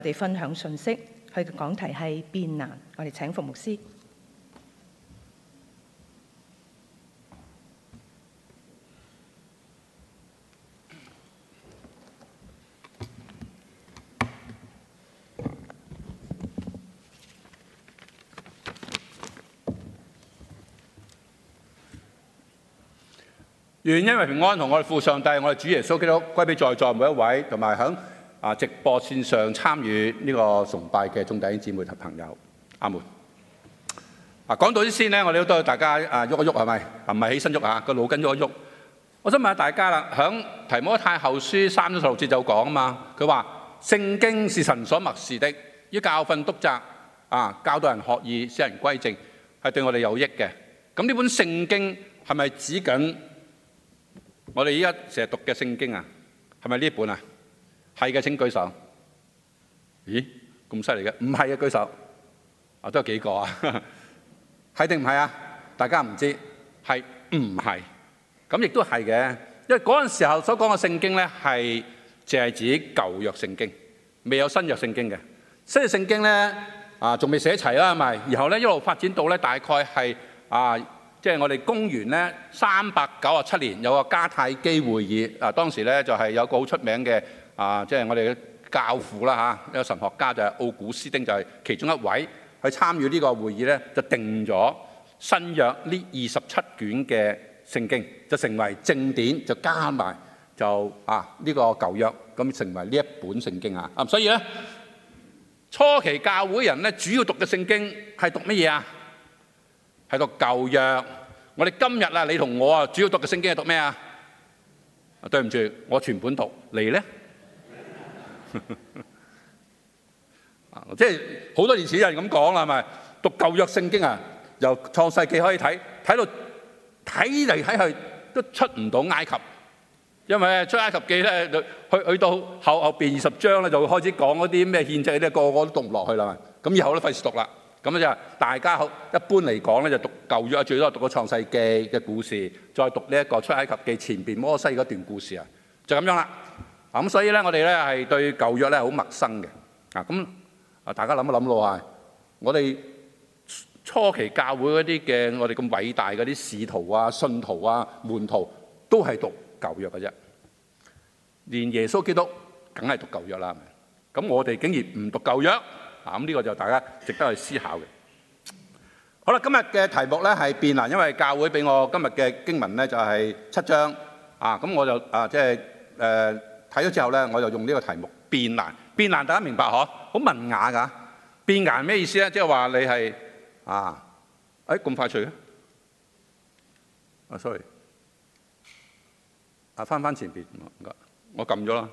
我哋分享信息，佢嘅講題係變難。我哋請馮牧師。 願因為平安同我哋父上帝，我哋主耶穌基督歸俾在座每一位，同埋響直播線上參與呢個崇拜嘅眾弟兄姊妹同朋友。阿門。講到啲先呢，我哋都對大家喐一喐係咪？唔係起身喐啊，個腦筋喐一喐。我想問下大家啦，響提摩太後書3:16節就講啊嘛，佢話聖經是神所默示的，於教訓督責教導人學義，使人歸正，係對我哋有益嘅。咁呢本聖經係咪指緊我哋依家成日讀嘅聖經啊？係咪呢本啊？係嘅請舉手。咦，咁犀利嘅？唔係嘅舉手。都有幾個啊？係定唔係啊？大家唔知係唔係？咁亦都係嘅，因為嗰陣時候所講嘅聖經咧，係淨係指舊約聖經，未有新約聖經嘅。新約聖經咧仲未寫齊啦，係咪？然後咧一路發展到咧大概係即係我哋公元咧397年有個加太基會議，當時咧就係有個好出名嘅即係我哋嘅教父啦一個神學家就係奧古斯丁，就係其中一位去參與呢個會議咧，就定咗新約呢27卷嘅聖經，就成為正典，就加埋就呢個舊約，咁成為呢一本聖經啊。所以咧初期教會人咧主要讀嘅聖經係讀乜嘢啊？係讀舊約。我哋今日你同我主要讀嘅聖經係讀咩啊？對唔住，我全本讀。你咧？即係好多年前有人咁講啦，係咪？讀舊約聖經由創世記可以睇到睇嚟睇去都出唔到埃及，因為出埃及記咧去到後邊20章咧就會開始講嗰啲咩獻祭咧，個個都讀唔落去啦。咁以後都費事讀啦。咁就大家一般嚟講咧就讀舊約，最多讀個創世記嘅故事，再讀呢一個出埃及記前邊摩西嗰段故事就咁樣啦。咁所以咧我哋咧係對舊約咧好陌生嘅。咁大家諗一諗咯，我哋初期教會嗰啲嘅我哋咁偉大嗰啲使徒信徒門徒都係讀舊約嘅啫，連耶穌基督梗係讀舊約啦。咁我哋竟然唔讀舊約？咁呢個就大家值得去思考嘅。好啦，今日嘅題目咧係變難，因為教會俾我今日嘅經文咧就係7章咁我就即係睇咗之後咧，我就用呢個題目變難。變難大家明白嗬？好文雅㗎。變難咩意思咧？即係話你係咁快脆嘅？sorry， 翻前邊，我撳咗啦。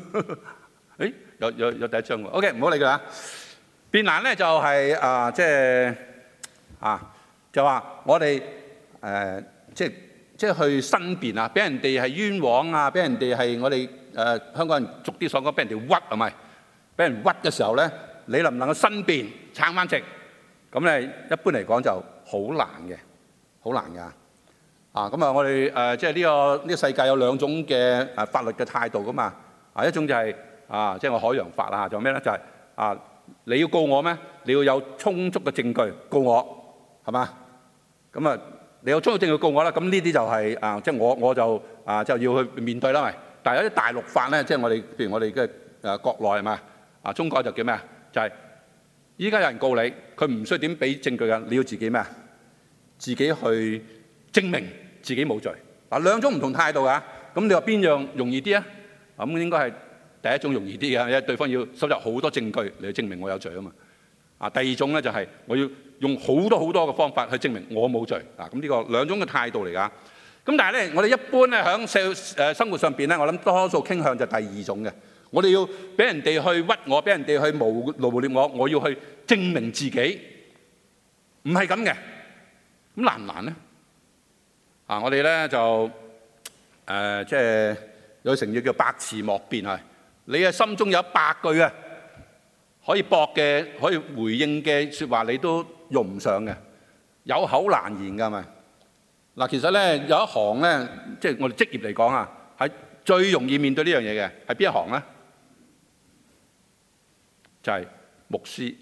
有第一章喎。OK， 唔好理佢啦。變難咧就係即係就話我哋即係去申辯俾人哋係冤枉俾人哋係我哋香港人俗啲所講俾人哋屈係咪？俾人屈嘅時候咧，你能唔能夠申辯撐翻直？咁咧一般嚟講就好難嘅，好難㗎。咁我哋即係呢個世界有兩種嘅法律嘅態度㗎嘛。一種就係即係我海洋法仲有咩咧？就係你要告我咩？你要有充足嘅證據告我，係嘛？咁你有充足證據告我啦。咁呢啲就係即係我就就要去面對啦，咪？但係有啲大陸法咧，即係我哋譬如我哋嘅國內係嘛？中國就叫咩啊？就係依家有人告你，佢唔需要點俾證據㗎，你要自己咩啊？自己去證明自己冇罪。兩種唔同態度㗎。咁你話邊樣容易啲啊？咁應該係第一種容易啲嘅，因為對方要收集好多證據嚟證明我有罪啊嘛。第二種咧就係我要用好多嘅方法去證明我冇罪。咁呢個兩種嘅態度嚟㗎。咁但係咧，我哋一般咧喺生活上邊咧，我諗多數傾向就第二種嘅。我哋要俾人哋去屈我，俾人哋去誣衊我，我要去證明自己，唔係咁嘅。咁難唔難咧？我哋咧就即係有成語叫百詞莫辯係。你嘅心中有100句可以駁嘅、可以回應嘅説話，你都用唔上嘅，有口難言㗎咪？其實咧有一行咧，即係我哋職業嚟講係最容易面對呢樣嘢嘅，係邊一行咧？ 就係牧師，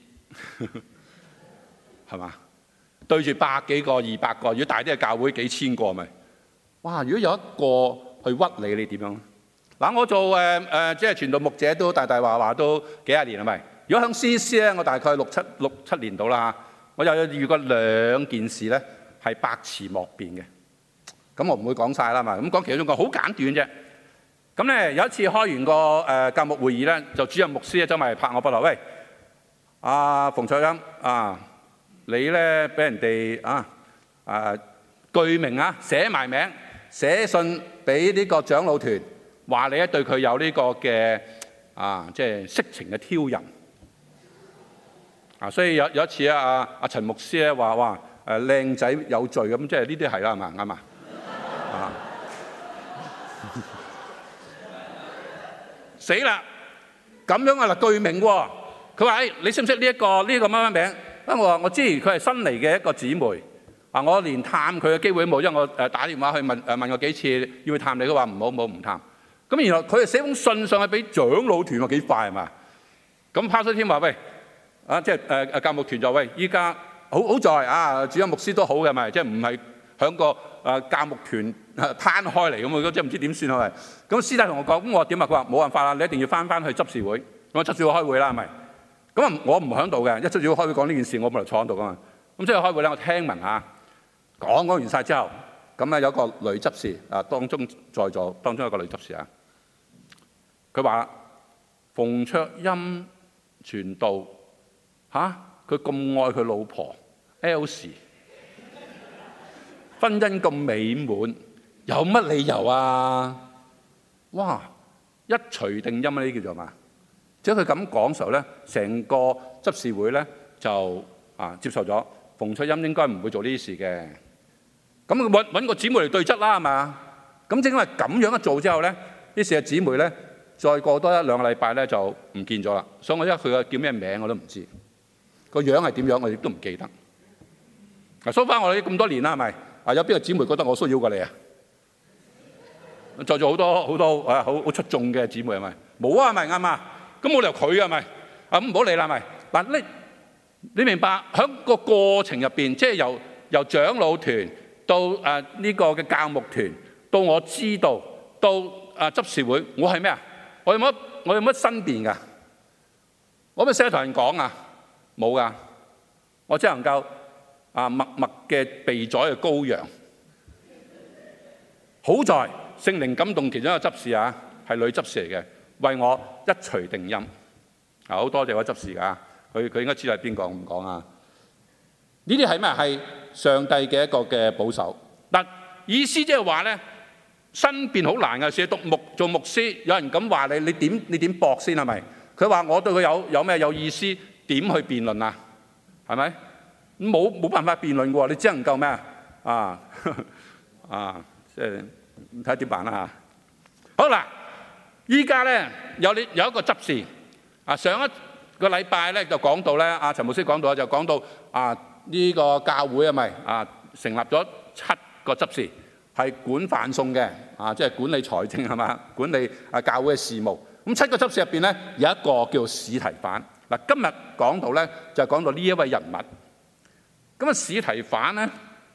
係嘛？對住百幾個、200個，如果大啲嘅教會幾千個咪，哇！如果有一個去屈你，你點樣？嗱，我做即係傳道牧者都大話都幾廿年係咪？如果響 CC 咧，我大概六七年到啦，我又遇過2件事咧係百詞莫辯嘅，咁我唔會講晒啦嘛。咁講其中一個好簡短啫。咁咧有一次開完個教牧會議咧，就主任牧師咧走埋嚟拍我膊頭，喂，阿馮卓音啊，你咧俾人哋具名寫埋名，寫信俾呢個長老團，話你咧對佢有呢個嘅即係色情嘅挑釁。所以有一次阿陳牧師咧話哇靚仔有罪咁，即係呢啲係啦，係嘛？啱嘛？死啦！咁樣啊嗱，具名喎。佢話你識唔識呢個乜乜名？我話我知，佢係新嚟嘅一個姊妹。我連探佢嘅機會都冇，因為我打電話去問過幾次要去探你，佢話唔探。咁然後佢就寫封信上去俾長老團喎，幾快係嘛？咁Pastor Tim話喂。即係教牧團就喂，依家好在主任牧師都好嘅，咪即係唔係響個教牧團攤開嚟咁啊？即係唔知點算係咪？咁師弟同我講，咁我話點啊？佢話冇辦法啦，你一定要翻去執事會。我執事會開會啦，係咪？咁我唔響度嘅，一執事會開會講呢件事，我冇嚟坐喺度噶嘛。咁即係開會咧，我聽聞講完晒之後，咁有個女執事當中在座當中有個女執事佢話馮卓音傳道。佢咁愛佢老婆 Elsie， 婚姻咁美滿，有乜理由啊？哇！一錘定音啊！呢叫做嘛？即係佢咁講時候咧，成個執事會咧就接受咗馮卓音應該唔會做呢啲事嘅。咁揾個姊妹嚟對質啦，係嘛？咁正因為咁樣一做之後咧，於是姊妹咧再過多1-2個禮拜咧就唔見咗啦。所以我佢叫咩名我都唔知。個樣係點樣，我亦都唔記得。收翻我哋咁多年啦，係咪？有邊個姊妹覺得我騷擾過你啊？在座好多好出眾嘅姊妹係咪？冇啊，係咪啱啊？咁冇理由佢係咪？咁唔好理啦，係咪？嗱，你明白喺個過程入邊，即係由長老團到呢個嘅教牧團，到我知道到執事會，我係咩啊？我有乜申辯㗎？我咪成日同人講啊！冇噶，我只能夠默默嘅被宰嘅羔羊。好在聖靈感動其中一個執事係女執事嚟嘅，為我一錘定音。好多謝位執事㗎，佢應該知道係邊個，我唔講啊。呢啲係咩？係上帝嘅一個嘅保守。嗱，意思即係話咧，申辯好難嘅，做牧師，有人咁話你點駁先係咪？佢話我對佢有咩有意思？點去辯論啊？係咪？冇辦法辯論嘅喎，你只能夠咩即係睇下點辦啦嚇。好啦，依家咧有一個執事上一個禮拜咧就講到咧，陳牧師講到就講到呢個教會成立咗7個執事，係管飯餸嘅即係管理財政係嘛，管理教會嘅事務。咁7個執事入邊咧有一個叫史提反。嗱，今日講到咧就講到呢一位人物。咁史提反咧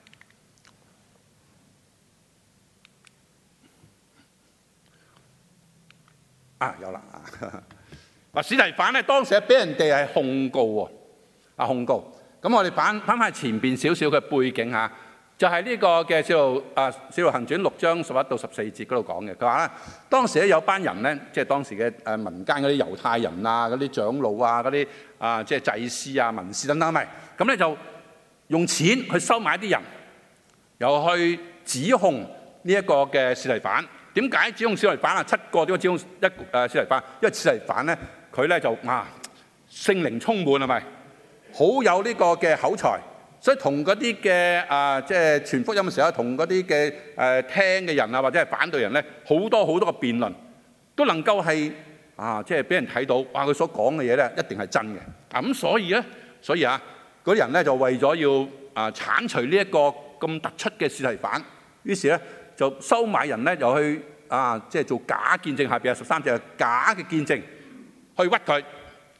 有啦史提反咧當時俾人哋係控告喎，控告。咁我哋翻返前邊少少嘅背景嚇，就係呢個嘅《使徒行傳》6章11到14節嗰度講嘅。佢話咧，當時咧有班人咧，即係當時嘅民間嗰啲猶太人嗰啲長老嗰啲即係祭司文士等等咪，咁咧就用錢去收買啲人，又去指控呢一個嘅史提反。點解指控史提反7個點解指控史提反？因為史提反咧佢咧就聖靈充滿係咪？好有呢個嘅口才。所以同嗰啲嘅即係傳福音嘅時候，同嗰啲嘅聽嘅人或者係反對人咧，好多嘅辯論都能夠係即係俾人睇到，佢所講嘅嘢咧一定係真嘅。咁所以嗰啲人咧就為咗要剷除呢一個咁突出嘅史提反，於是咧就收買人咧，又去即係做假見證，下邊有13隻假嘅見證去屈佢，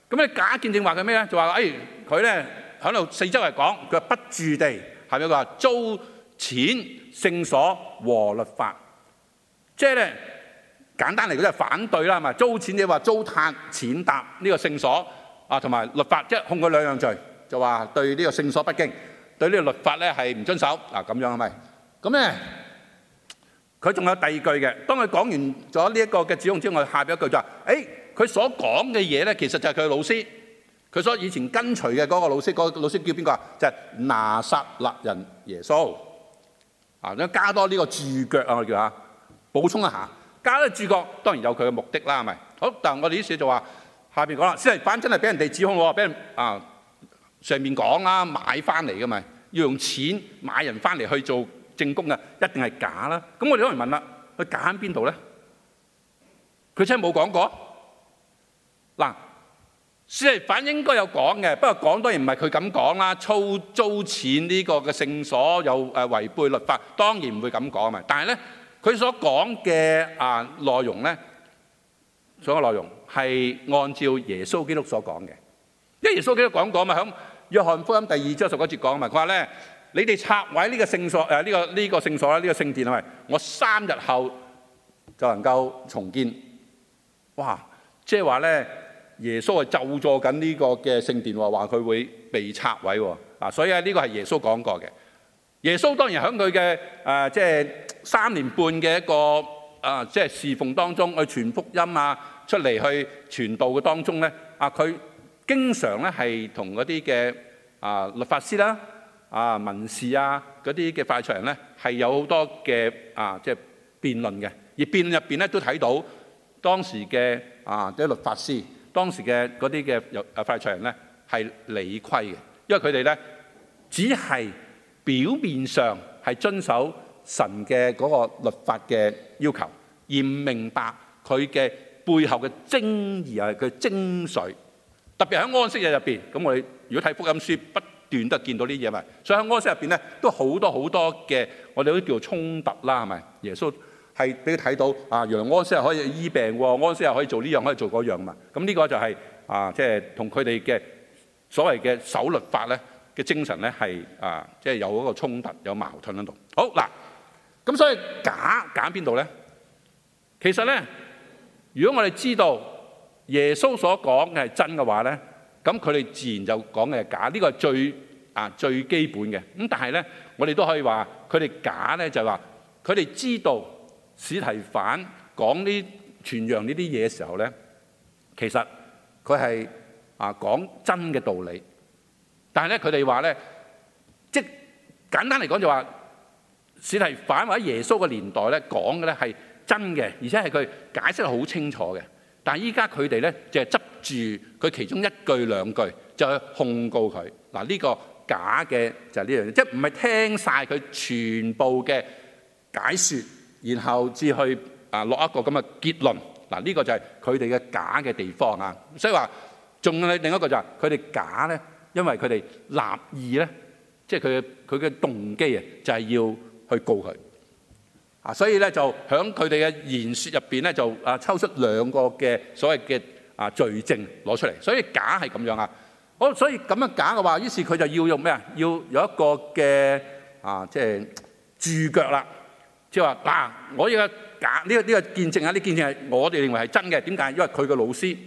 咁你假見證話佢咩咧？就話佢咧喺度四周圍講，佢話不住地係咪？佢話租錢聖所和律法，即係咧簡單嚟講就係反對啦，係咪？租錢你話糟蹋踐踏呢個聖所啊，同埋律法，即係控佢兩樣罪，就話對呢個聖所不敬，對呢個律法咧係唔遵守嗱，咁樣係咪？咁咧佢仲有第二句嘅，當佢講完咗呢一個嘅指控之外，下邊一句就話：佢所講嘅嘢咧，其實就係佢嘅老師，佢所以前跟隨嘅嗰個老師，嗰個老師叫邊個啊？就係拿撒勒人耶穌啊！咁加多呢個註腳啊，我哋叫下補充一下，加多註腳當然有佢嘅目的啦，係咪？好，但係我哋呢次就話下邊講啦，司提反真係俾人哋指控喎，俾人上面講啦，買翻嚟嘅咪要用錢買人翻嚟去做證供嘅，一定係假啦。咁我哋可能問啦，佢假喺邊度咧？佢真係冇講過嗱。司提反應該有講嘅，不過講當然唔係佢咁講啦。租錢呢個嘅聖所又違背律法，當然唔會咁講嘛。但係咧，佢所講嘅內容咧，所有內容係按照耶穌基督所講嘅，因為耶穌基督講過嘛，響約翰福音第2章19節講嘛，佢話咧：你哋拆毀呢個聖所呢個聖所啦，呢個聖殿係咪？我3日後就能夠重建。哇！即係話咧。耶穌係咒詛緊呢個嘅聖殿喎，話佢會被拆毀喎。所以呢個係耶穌講過嘅。耶穌當然喺佢嘅即係3年半嘅一個即係侍奉當中，去傳福音出嚟去傳道嘅當中咧，佢經常咧係同嗰啲嘅律法師啦、文士嗰啲嘅法利賽人咧係有好多嘅即係辯論嘅，而辯論入邊咧都睇到當時嘅啲律法師。當時嘅嗰啲嘅法利賽人咧係理虧嘅，因為佢哋咧只係表面上係遵守神嘅嗰個律法嘅要求，而唔明白佢嘅背後嘅精義啊，佢精髓。特別喺安息日入邊，咁我哋如果睇福音書，不斷都見到呢啲嘢咪。所以喺安息日入邊咧，都好多嘅我哋都叫做衝突啦，係咪？耶穌係俾佢睇到原來安息日可以醫病喎，安息日可以做呢樣，可以做嗰樣嘛。咁呢個就係即係同佢哋嘅所謂嘅守律法咧嘅精神咧係即係有嗰個衝突，有矛盾喺度。好嗱，咁所以假邊度咧？其實咧，如果我哋知道耶穌所講嘅係真嘅話咧，咁佢哋自然就講嘅係假。呢個係最基本嘅。咁但係咧，我哋都可以話佢哋假咧，就係話佢哋知道司提反講呢傳揚呢啲嘢嘅時候咧，其實佢係講真嘅道理，但係咧佢哋話咧，即係簡單嚟講就話司提反或者耶穌嘅年代咧講嘅咧係真嘅，而且係佢解釋得好清楚嘅。但係依家佢哋咧就係執住佢其中一句兩句就去控告佢。嗱，呢個假嘅就係呢樣嘢，即係唔係聽晒佢全部嘅解說，然後至去落一個咁嘅結論。嗱，呢個就係佢哋嘅假嘅地方啊。所以話仲有另一個就係佢哋假咧，因為佢哋立意咧，即係佢嘅動機啊，就係要去告佢。所以咧就喺佢哋嘅言説入邊咧就抽出兩個嘅所謂嘅罪證攞出嚟。所以假係咁樣啊。好，所以咁樣假嘅話，於是佢就要用咩啊？要有一個嘅即係註腳啦。即係話嗱，我呢個假呢個見證啊，呢見證係我哋認為係真嘅。點解？因為佢嘅老師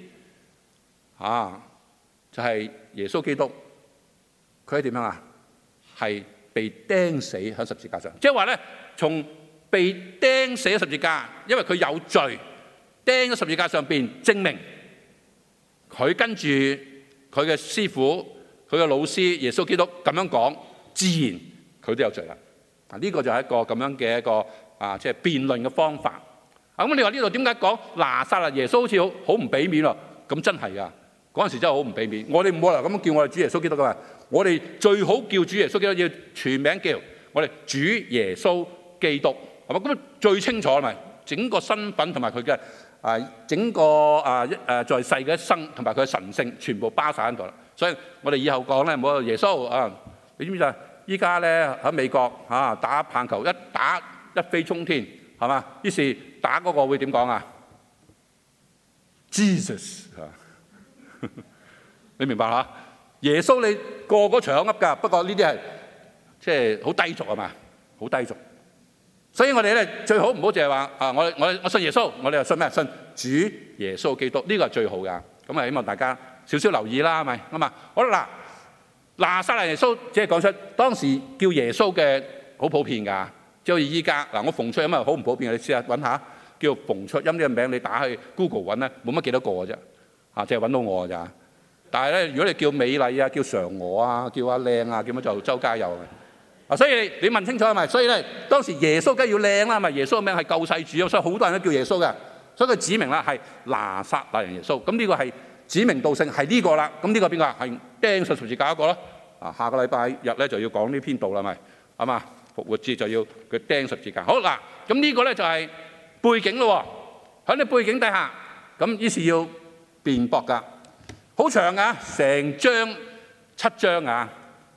就係耶穌基督，佢係點樣啊？係被釘死喺十字架上。即係話咧，從被釘死喺十字架，因為佢有罪，釘喺十字架上邊，證明佢跟住佢嘅師傅、佢嘅老師耶穌基督咁樣講，自然佢都有罪啦。呢個就係一個咁樣嘅一個即係辯論嘅方法。咁你話呢度點解講拿撒勒耶穌好似好唔俾面喎？咁真係噶，嗰陣時真係好唔俾面。我哋唔好嚟咁叫我哋主耶穌基督噶嘛。我哋最好叫主耶穌基督，要全名叫我哋主耶穌基督，係嘛？咁最清楚咪整個身份同埋佢嘅整個在世嘅一生同埋佢嘅神性全部包晒喺度啦。所以我哋以後講咧，唔好耶穌你知唔知啊？依家咧喺美國打棒球，一打一飛沖天，係嘛？於是打嗰個會點講啊？Jesus 你明白嚇？耶穌你個個場噏㗎，不過呢啲係即係好低俗啊嘛，好低俗。所以我哋咧最好唔好淨係話我信耶穌，我哋又信咩？信主耶穌基督，呢個係最好㗎。咁啊，希望大家少少留意啦，係咪咁啊？好啦，拿撒勒耶穌即係講出當時叫耶穌嘅好普遍㗎，即係好似依家嗱，我馮卓音啊好唔普遍，你試下揾下叫馮卓音呢個名，你打去 Google 揾咧，冇乜幾多個㗎啫，淨係揾到我㗎咋。但係咧，如果你叫美麗啊、叫嫦娥啊、叫阿靚啊，叫乜就周街有嘅。所以你問清楚係咪？所以咧，當時耶穌梗係要靚啦，咪耶穌嘅名係救世主啊，所以好多人都叫耶穌嘅。所以佢指明啦係拿撒勒人耶穌。咁呢個係指名道姓係呢個啦。咁呢個邊個啊？係釘上十字架一個咯。下個禮拜日咧就要講呢篇道啦，咪係嘛？復活節就要佢釘十字架。好嗱，咁呢個咧就係背景咯。喺呢背景底下，咁於是要辯駁㗎。好長啊，成章7章啊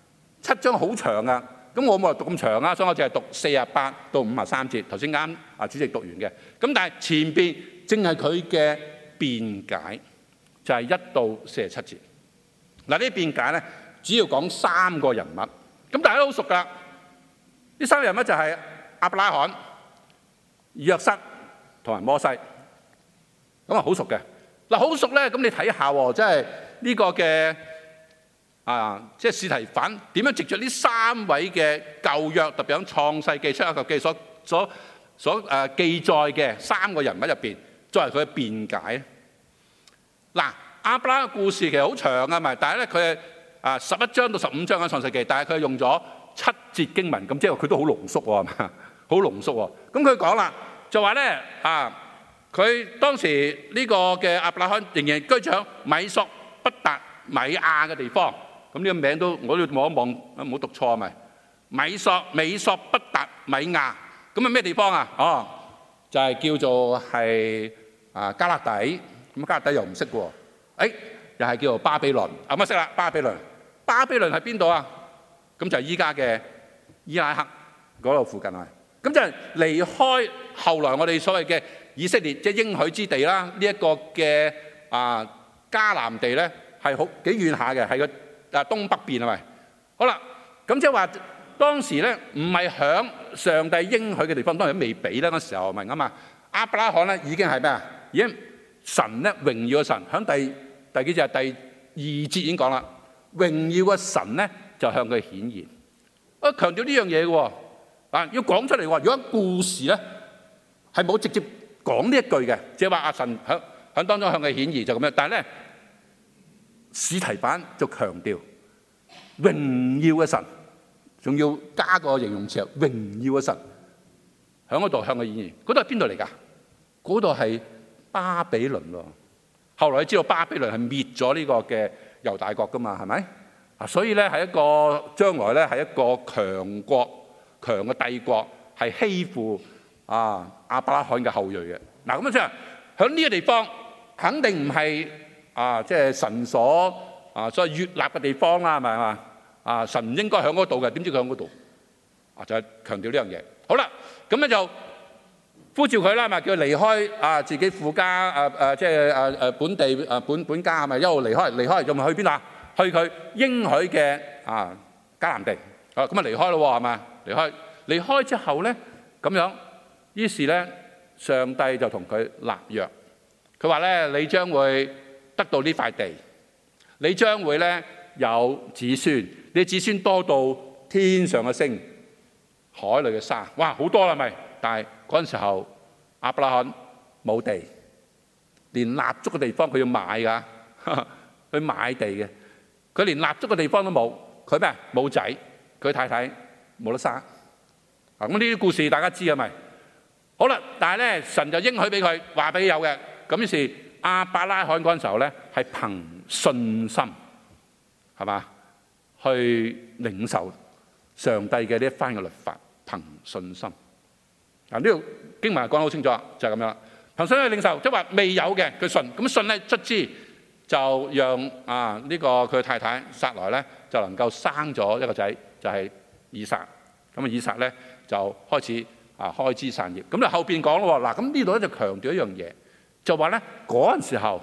，7章好長啊。咁我冇話讀咁長啊，所以我淨係讀48到53節。頭先啱主席讀完嘅。咁但係前邊正係佢嘅辯解，就係1到47節。嗱，呢啲辯解咧，主要講3個人物。咁大家都好熟㗎。呢3個人物就係亞伯拉罕、約瑟同埋摩西。咁啊好熟嘅。嗱，好熟咧，咁你睇下喎，即係呢個嘅即係司提反點樣藉著呢3位嘅舊約，特別喺創世記、出埃及記所記載嘅3個人物入邊，作為佢嘅辯解。嗱，亞伯拉罕嘅故事其實好長啊，咪，但係咧佢係11章到15章嘅創世記，但係佢用咗7節經文，咁即係佢都好濃縮喎，係嘛？好濃縮喎。咁佢講啦，就話咧佢當時呢個嘅亞伯拉罕仍然居住喺米索不達米亞嘅地方，咁呢個名都我都望一望，唔好讀錯係咪？米索不達米亞，咁係咩地方啊？就係叫做係迦勒底，咁迦勒底又唔識喎，又係叫做巴比倫，乜識啦？巴比倫係邊度啊？咁就係依家嘅伊拉克嗰度附近啊，咁就係離開後來我哋所謂嘅以色列即係應許之地啦，呢一個嘅迦南地咧係好幾遠下嘅，係個東北邊係咪？好啦，咁即係話當時咧唔係響上帝應許嘅地方，當然都未俾啦嗰時候明啊嘛。亞伯拉罕咧已經係咩啊？已經神咧榮耀嘅神，響第幾節？第2節已經講啦，榮耀嘅神咧就向佢顯現。強調呢樣嘢嘅喎，要講出嚟喎。如果故事咧係冇直接講呢一句嘅，即係話阿神響當中向佢顯現就咁樣。但係咧，司提反就強調榮耀嘅神，仲要加個形容詞，榮耀嘅神響嗰度向佢顯現。嗰度係邊度嚟㗎？嗰度係巴比倫喎。後來你知道巴比倫係滅咗呢個嘅猶大國㗎嘛？係咪？所以咧係一個將來咧係一個強國、強嘅帝國，係欺負亞伯拉罕嘅後裔嘅。嗱，咁樣即係喺呢個地方肯定唔係即係神所所謂悅納嘅地方啦，係咪啊？神唔應該喺嗰度嘅，點知佢喺嗰度？就係強調呢樣嘢。好啦，咁咧就呼召佢啦，咪叫佢離開自己父家即係本地本家，係咪一路離開，仲咪去邊啊？去佢應許嘅迦南地。咁啊離開咯喎，係咪？離開之後咧，咁樣於是咧，上帝就同佢立約。佢話咧：你將會得到呢塊地，你將會咧有子孫，你子孫多到天上嘅星、海裏嘅沙。哇，好多啦咪！但係嗰陣時候，亞伯拉罕冇地，連立足嘅地方佢要買㗎，去買地嘅。佢連立足嘅地方都冇，佢咩？冇仔，佢太太冇得生。咁呢啲故事大家知係咪？好啦，但係咧神就應許俾佢，話俾佢有嘅。咁於是亞伯拉罕嗰陣時候咧係憑信心，係嘛，去領受上帝嘅呢一番嘅律法，憑信心。嗱，呢度經文講得好清楚，就係咁樣。憑信心去領受，即係話未有嘅佢信，咁信咧卒之就讓呢個佢太太撒萊咧就能夠生咗一個仔，就係以撒。咁以撒咧就開始開枝散葉。咁就後邊講咯喎。嗱，咁呢度咧就強調一樣嘢，就話咧嗰陣時候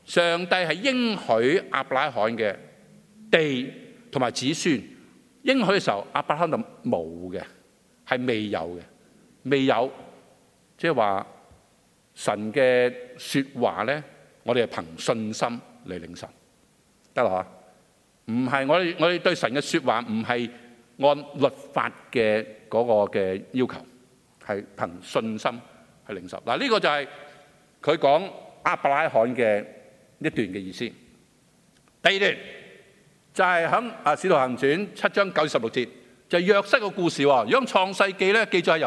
上帝係應許亞伯拉罕嘅地同埋子孫，應許嘅時候亞伯拉罕就冇嘅，係未有嘅，未有，即係話神嘅説話咧，我哋係憑信心嚟領受，得啦嚇，唔係我哋對神嘅説話唔係按律法嘅嗰個嘅要求，係憑信心去領受。嗱，呢個就係佢講亞伯拉罕嘅一段嘅意思。第二段就係喺《使徒行傳》7章9至16節，就係約瑟嘅故事喎。如果創世記咧，記載係由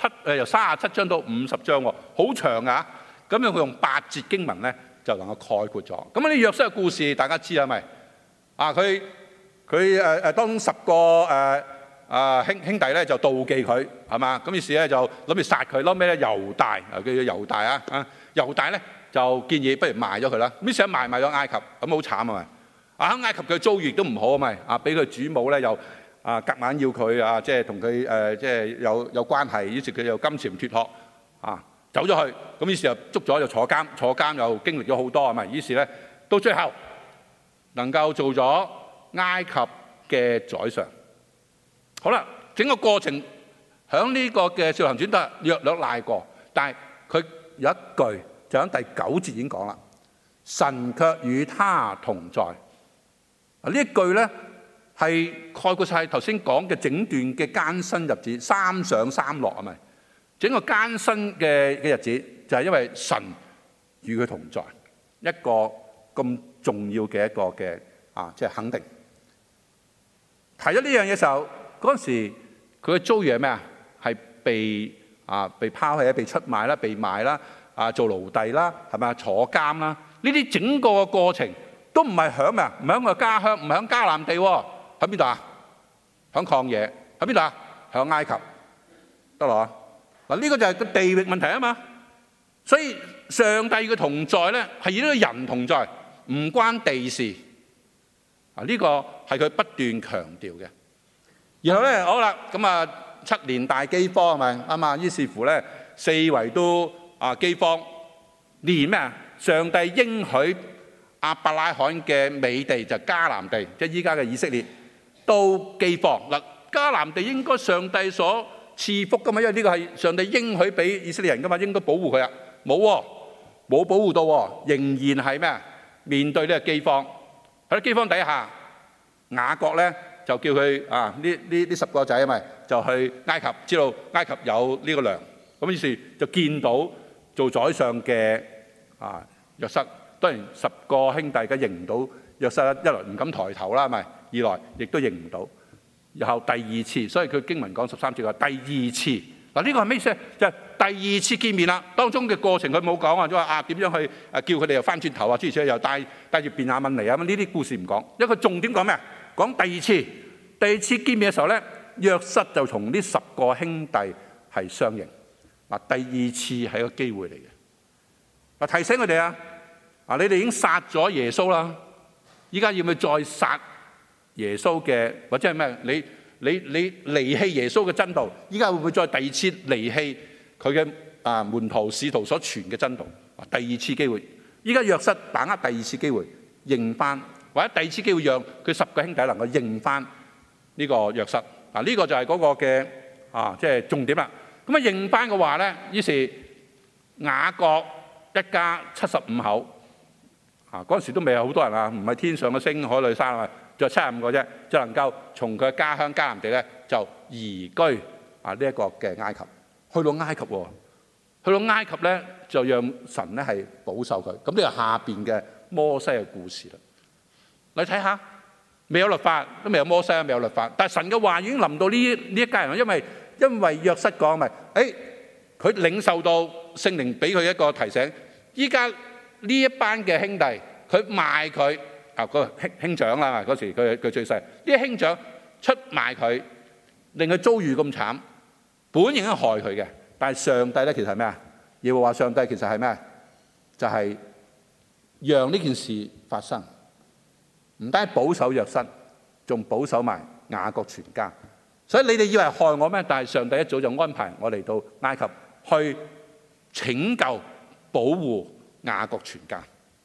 37章到50章喎，好長啊。咁樣佢用8節經文咧，就能夠概括咗。咁呢約瑟嘅故事，大家知係咪？佢當中10個兄弟咧就妒忌佢，係嘛？咁於是咧就諗住殺佢，後尾咧猶大叫做猶大啊，猶大咧就建議不如賣咗佢啦。於是賣咗埃及，咁好慘啊咪！喺埃及佢遭遇都唔好啊咪，俾佢主母咧又夾硬要佢即係同佢即係有關係，於是佢又金錢脫殼走咗去，咁於是又捉咗就坐監又經歷咗好多啊咪，於是咧到最後能夠做咗埃及嘅宰相。好啦，整個過程喺呢個嘅《使徒行傳》都係略略賴過，但係佢有一句就喺第9節已經講啦，神卻與他同在。呢一句咧係概括晒頭先講嘅整段嘅艱辛日子，三上三落係咪？整個艱辛嘅日子就係因為神與佢同在，一個咁重要嘅一個嘅即係肯定。提咗呢樣嘢嘅時候，嗰陣時佢嘅遭遇係咩啊？係被拋棄、被出賣啦、被賣啦、做奴隸啦，係咪啊？坐監啦，呢啲整個嘅過程都唔係響咩啊？唔響個家鄉，唔響迦南地喎，喺邊度啊？響曠野，喺邊度啊？響埃及，得啦嗱，呢個就係個地域問題啊嘛。所以上帝嘅同在咧，係以呢個人同在，唔關地事。呢個係佢不斷強調嘅。然後咧，好啦，咁7年大饑荒係咪啱啊？於是乎咧，四圍都饑荒，連咩啊？上帝應許亞伯拉罕嘅美地就迦南地，即係依家嘅以色列，都饑荒嗱。迦南地應該上帝所賜福噶嘛，因為呢個係上帝應許俾以色列人噶嘛，應該保護佢啊。冇保護到，仍然係咩啊？面對呢個饑荒。喺饑荒底下，雅各咧就叫佢呢10個仔咪就去埃及，知道埃及有呢個糧，咁於是就見到做宰相嘅約瑟。當然10個兄弟嘅認唔到約瑟，一來唔敢抬頭啦，係咪？二來亦都認唔到。然後第二次，所以佢經文講13節話第二次。嗱，呢個係咩意思？就係第二次見面啦。當中嘅過程佢冇講即話點樣去叫佢哋又翻轉頭諸如此類，又帶住便雅憫嚟啊！呢啲故事唔講。一個重點講咩啊？講第二次見面嘅時候咧，約瑟就同呢10個兄弟係相認。第二次係個機會嚟嘅。提醒佢哋你哋已經殺咗耶穌啦，依家要唔要再殺耶穌嘅，或者係咩？你離棄耶穌嘅真道，依家會唔會再第二次離棄佢嘅門徒使徒所傳嘅真道？第二次機會，依家約瑟把握第二次機會認翻，或者第二次機會讓佢10個兄弟能夠認翻呢個約瑟。呢個就係嗰個嘅即係重點啦。咁認翻嘅話咧，於是雅各一家75口。嗰陣時都未有好多人唔係天上嘅星海裏山啊，就75個啫，就能夠從佢嘅家鄉迦南地咧就移居呢一個嘅埃及，去到埃及喎，去到埃及咧就讓神咧係保守佢。咁呢個下邊嘅摩西嘅故事啦，你睇下，未有律法，都未有摩西，未有律法，但係神嘅話已經臨到呢一家人，因為約瑟講咪，佢領受到聖靈俾佢一個提醒，依家。呢一班嘅兄弟，佢賣佢個兄長啦，嗰時佢最細。呢啲兄長出賣佢，令佢遭遇咁慘，本應該害佢嘅，但係上帝咧其實係咩啊？耶和華上帝其實係咩？就係讓呢件事發生，唔單係保守約瑟，仲保守埋雅各全家。所以你哋以為害我咩？但係上帝一早就安排我嚟到埃及去拯救、保護雅各全家。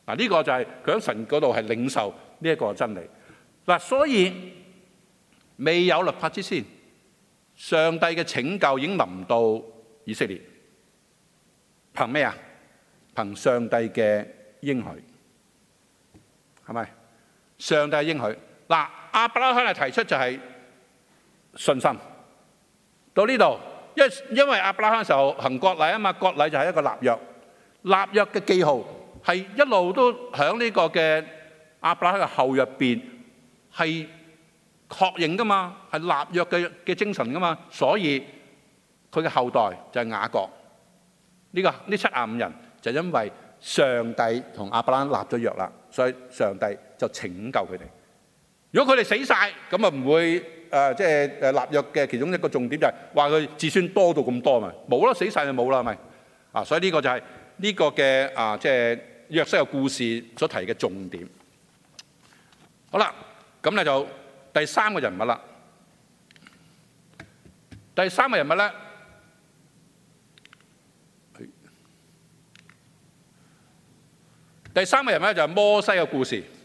嗱，呢個就係佢喺神嗰度係領受呢一個真理。嗱，所以未有律法之先，上帝嘅拯救已經臨到以色列。憑咩啊？憑上帝嘅應許，係咪？上帝嘅應許。嗱，亞伯拉罕係提出就係信心。到呢度，因為亞伯拉罕嘅時候行割禮啊嘛，割禮就係一個立約，立約嘅記號係一路都喺呢個嘅亞伯拉罕嘅後入邊係確認噶嘛，係立約嘅精神噶嘛，所以佢嘅後代就係雅各。呢75人就因為上帝同亞伯拉罕立咗約啦，所以上帝就拯救佢哋。如果佢哋死晒，咁啊唔會即係立約嘅其中一個重點就係話佢子孫多到咁多嘛，冇啦，死晒就冇啦，係咪？啊，所以呢個就係呢個嘅即係約瑟嘅故事所提嘅重點。好啦，咁咧就第三個人物啦。第三個人物咧，第三個人物就係摩西嘅故事。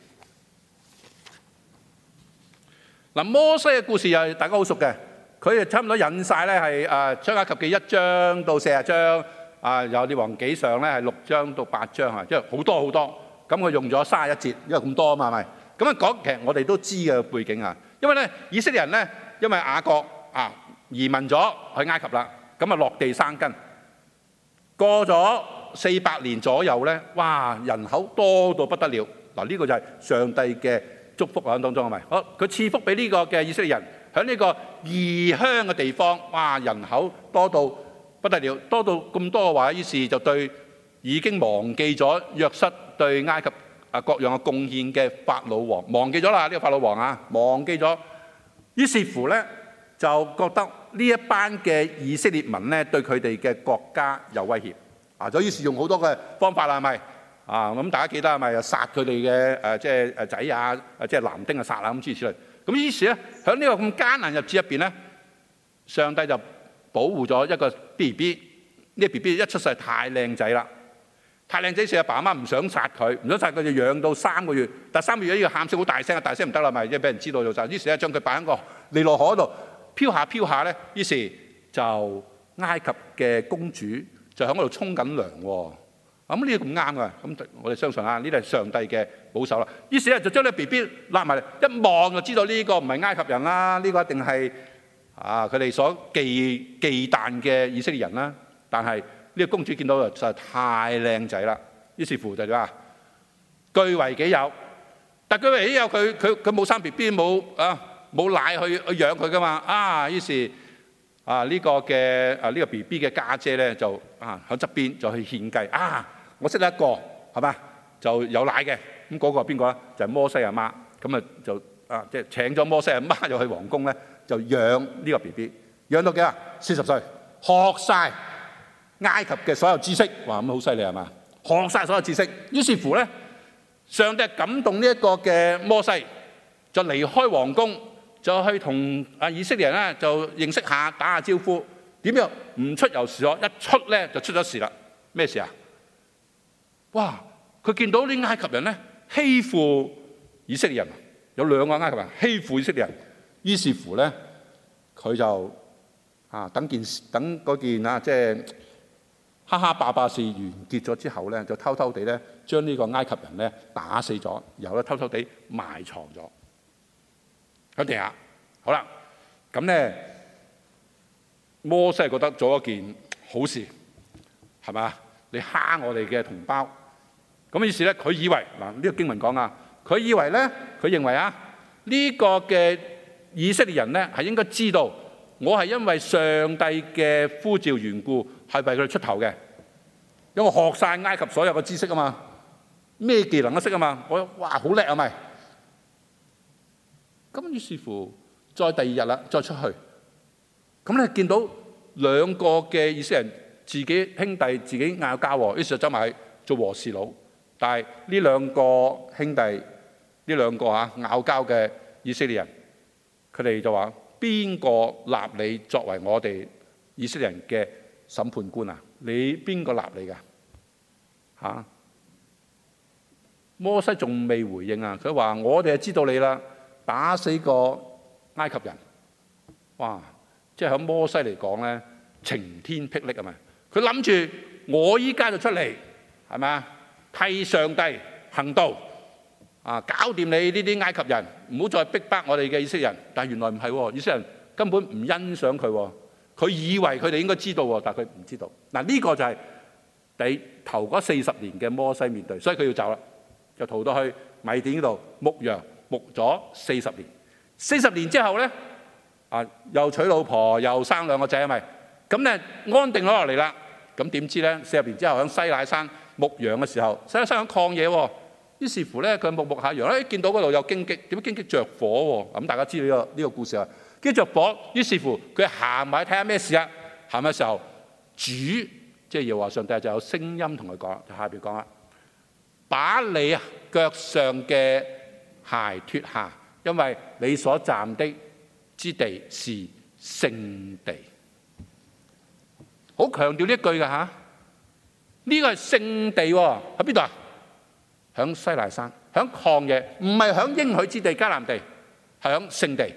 嗱，摩西嘅故事又大家好熟嘅，佢就差唔多引晒咧係出埃及記1章到40章，有列王紀上咧係6章到8章啊，即係好多好多。咁佢用咗31節，因為咁多啊嘛，係咪？咁樣講其實我哋都知嘅背景啊，因為咧以色列人咧因為雅各移民咗去埃及啦，咁啊落地生根，過咗400年左右咧，哇，人口多到不得了。嗱，呢個就係上帝嘅祝福喺當中，係咪？好，佢賜福俾呢個嘅以色列人，喺呢個異鄉嘅地方，哇，人口多到不得了，多到咁多嘅話，於是就對已經忘記咗約瑟對埃及各樣嘅貢獻嘅法老王忘記咗啦，呢個法老王忘記咗，於是乎咧就覺得呢一班嘅以色列民咧對佢哋嘅國家有威脅，就於是用好多嘅方法啦，係咪？咁大家記得係咪又殺佢哋嘅即係仔即係男丁殺咁諸如此類。咁於是咧喺呢個咁艱難日子入邊咧，上帝就保護咗一個 BB。呢個 BB 一出世太靚仔啦，太靚仔，所以阿爸阿媽唔想殺佢，唔想殺佢就養到3個月。但3個月呢個喊聲好大聲，大聲唔得啦，咪即係俾人知道就殺。於是咧將佢擺喺個尼羅河度飄下飄下咧，於是就埃及嘅公主就喺嗰度沖緊涼喎。咁呢個咁啱㗎，咁我哋相信呢啲係上帝嘅保守啦。於是咧就將呢個 BB 揦埋嚟，一望就知道呢個唔係埃及人啦，呢個一定係佢哋所忌憚嘅以色列人啦。但係呢個公主見到就實在太靚仔啦，於是乎就話據為己有。但據為己有，佢冇生 BB， 冇奶去養佢㗎嘛。於是呢個嘅呢個 BB 嘅家姐咧就喺側邊就去獻計。我識得一個係嘛，就有奶嘅。咁嗰個係邊個咧？就係摩西阿媽。咁就即係請咗摩西阿媽入去皇宮咧，就養呢個 BB， 養到幾啊？40歲，學晒埃及嘅所有知識。哇，咁好犀利係嘛？學晒所有知識。於是乎咧，上帝感動呢一個嘅摩西，就離開皇宮，就去同以色列人咧就認識下，打下招呼。點樣唔出由是可，一出咧就出咗事啦。咩事啊？哇！佢見到啲埃及人咧欺負以色列人，有2個埃及人欺負以色列人。於是乎咧，佢就等嗰件即係哈哈霸霸事完結咗之後咧，就偷偷地咧將呢個埃及人咧打死咗，然後咧偷偷地埋藏咗喺地下。好啦，咁咧摩西覺得做一件好事，係嘛？你蝦我哋嘅同胞，咁於是咧佢以為呢個經文講佢以為咧佢認為呢個嘅以色列人咧係應該知道我係因為上帝嘅呼召緣故係為佢哋出頭嘅，因為我學晒埃及所有嘅知識啊嘛，咩技能都識啊嘛，我哇好叻啊咪。咁於是乎再第2日啦，再出去，咁你見到2個嘅以色列人自己兄弟自己嗌交喎，於是就走埋去做和事佬。但係呢2個兄弟，呢2個拗交嘅以色列人，佢哋就話：邊個立你作為我哋以色列人嘅審判官啊？你邊個立你㗎？ 摩西仲未回應啊，佢話我哋就知道你啦，打死個埃及人。哇！即係喺摩西嚟講咧，晴天霹靂啊嘛！佢諗住我依家就出嚟，係咪啊？替上帝行道啊，搞掂你呢啲埃及人，唔好再逼迫我哋嘅以色列人。但係原來唔係喎，以色列人根本唔欣賞佢喎，佢以為佢哋應該知道喎，但係佢唔知道。嗱，呢個就係你頭嗰40年嘅摩西面對，所以佢要走啦，就逃到去米甸嗰度牧羊，牧咗40年。40年之後咧，又娶老婆，又生2個仔，係咪？咁咧安定咗落嚟啦。咁點知咧40年之後喺西乃山牧羊嘅時候，西乃山喺曠野喎。於是乎咧，佢牧下羊，見到嗰度有荊棘，點解荊棘着火喎？咁大家知道呢個故事啊。跟住着火，於是乎佢行埋睇下咩事啊。行嘅時候，主即係耶和華上帝就有聲音同佢講，就下邊講啦：把你腳上嘅鞋脱下，因為你所站的之地是聖地。好強調呢一句㗎嚇，呢個係聖地喎，喺邊度啊？響西乃山，響曠野，唔係響應許之地迦南地，係響聖地。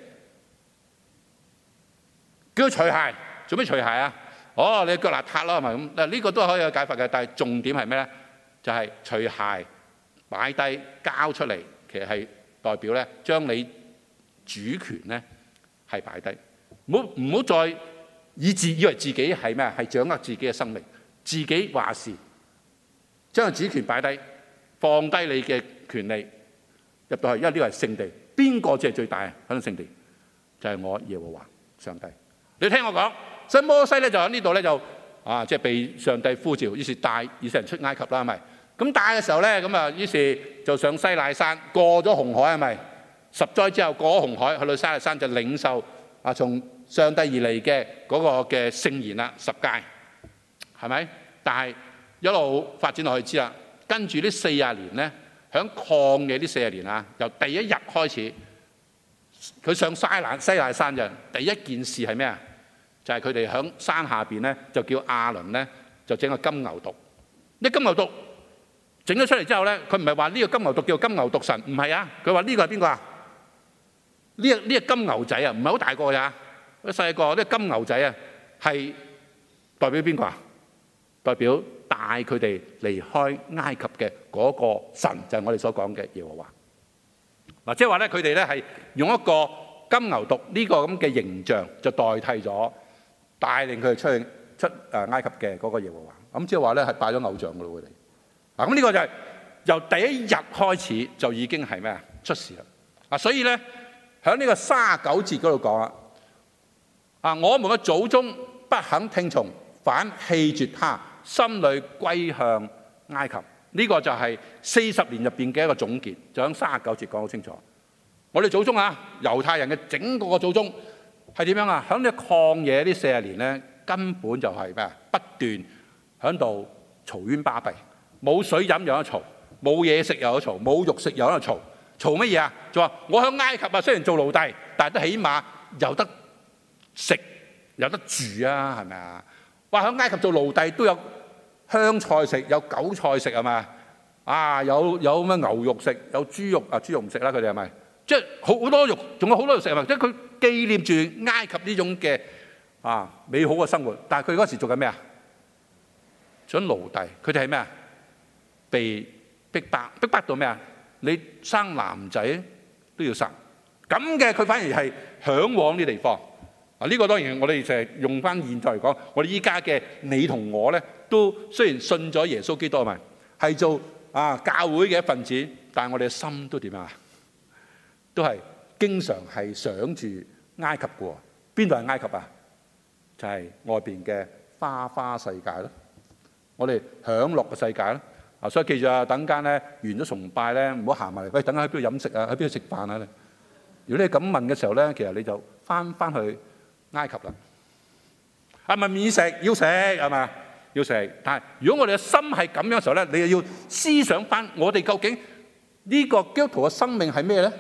叫佢除鞋，做咩除鞋啊？哦，你腳邋遢咯，係咪咁？嗱，呢個都可以有解法嘅，但係重點係咩咧？就係除鞋擺低交出嚟，其實係代表咧將你主權咧係擺低，唔好再以為自己係咩啊？係掌握自己嘅生命，自己話事，將個主權擺低。放低你嘅權利入到去，因為呢個係聖地。邊個至係最大啊？喺聖地就係我耶和華上帝。你聽我講，所以摩西咧就喺呢度咧就即係被上帝呼召，於是帶以色列人出埃及啦，係咪？咁帶嘅時候咧，咁啊，於是就上西乃山，過咗紅海，係咪？10災之後過咗紅海，去到西乃山就領受從上帝而嚟嘅嗰個嘅聖言啦，10誡，係咪？但係一路發展落去知啦。跟住呢40年咧，喺曠野呢40年啊，由第一日開始，佢上西乃山就第一件事係咩啊？就係佢哋喺山下邊咧，就叫亞倫咧，就整個金牛犢。呢金牛犢整咗出嚟之後咧，佢唔係話呢個金牛犢叫金牛犢神，唔係啊，佢話呢個係邊個啊？呢個金牛仔啊，唔係好大個咋，細個呢個金牛仔啊，係代表邊個啊？代表帶佢哋離開埃及嘅嗰個神，就係我哋所講嘅耶和華。嗱，即係話咧，佢哋咧係用一個金牛犢呢個咁嘅形象，就代替咗帶領佢哋出埃及嘅嗰個耶和華。咁即係話咧係拜咗偶像噶咯，佢哋。嗱，咁呢個就係由第一日開始就已經係咩啊？出事啦。所以咧喺呢個39節嗰度講啦，我們嘅祖宗不肯聽從，反棄絕他，心裏歸向埃及。呢個就係40年入邊嘅一個總結，就喺39節講好清楚。我哋祖宗猶太人嘅整個祖宗係點樣啊？喺呢曠野呢40年咧，根本就係咩啊？不斷喺度嘈冤巴閉，冇水飲又喺度嘈，冇嘢食又喺度嘈，冇肉食又喺度嘈。嘈乜嘢啊？就話我喺埃及啊，雖然做奴隸，但係都起碼有得食有得住啊，係咪啊？話喺埃及做奴隸都有香菜食，有韭菜食係咪？有咩牛肉食，有豬肉豬肉唔食啦，佢哋係咪？即係好多肉，仲有好多肉食係咪？即係佢紀念住埃及呢種嘅美好嘅生活。但係佢嗰時做緊咩啊？做緊奴隸，佢哋係咩啊？被逼迫到咩啊？你生男仔都要殺，咁嘅佢反而係嚮往呢地方。呢個當然我哋就係用翻現在嚟講，我哋依家嘅你同我咧，都雖然信咗耶穌基督係咪？係做教會嘅一份子，但係我哋嘅心都點啊？都係經常係想住埃及嘅喎。邊度係埃及啊？就係外邊嘅花花世界咯，我哋享樂嘅世界咯。所以記住啊，等間咧完咗崇拜咧，唔好行埋嚟，喂，等間喺邊度飲食啊？喺邊度食飯啊？如果你咁問嘅時候咧，其實你就翻去埃及啦。係咪免食？要食係嘛？要食。但係如果我哋嘅心係咁樣嘅時候咧，你又要思想翻我哋究竟呢個基督徒嘅生命係咩咧？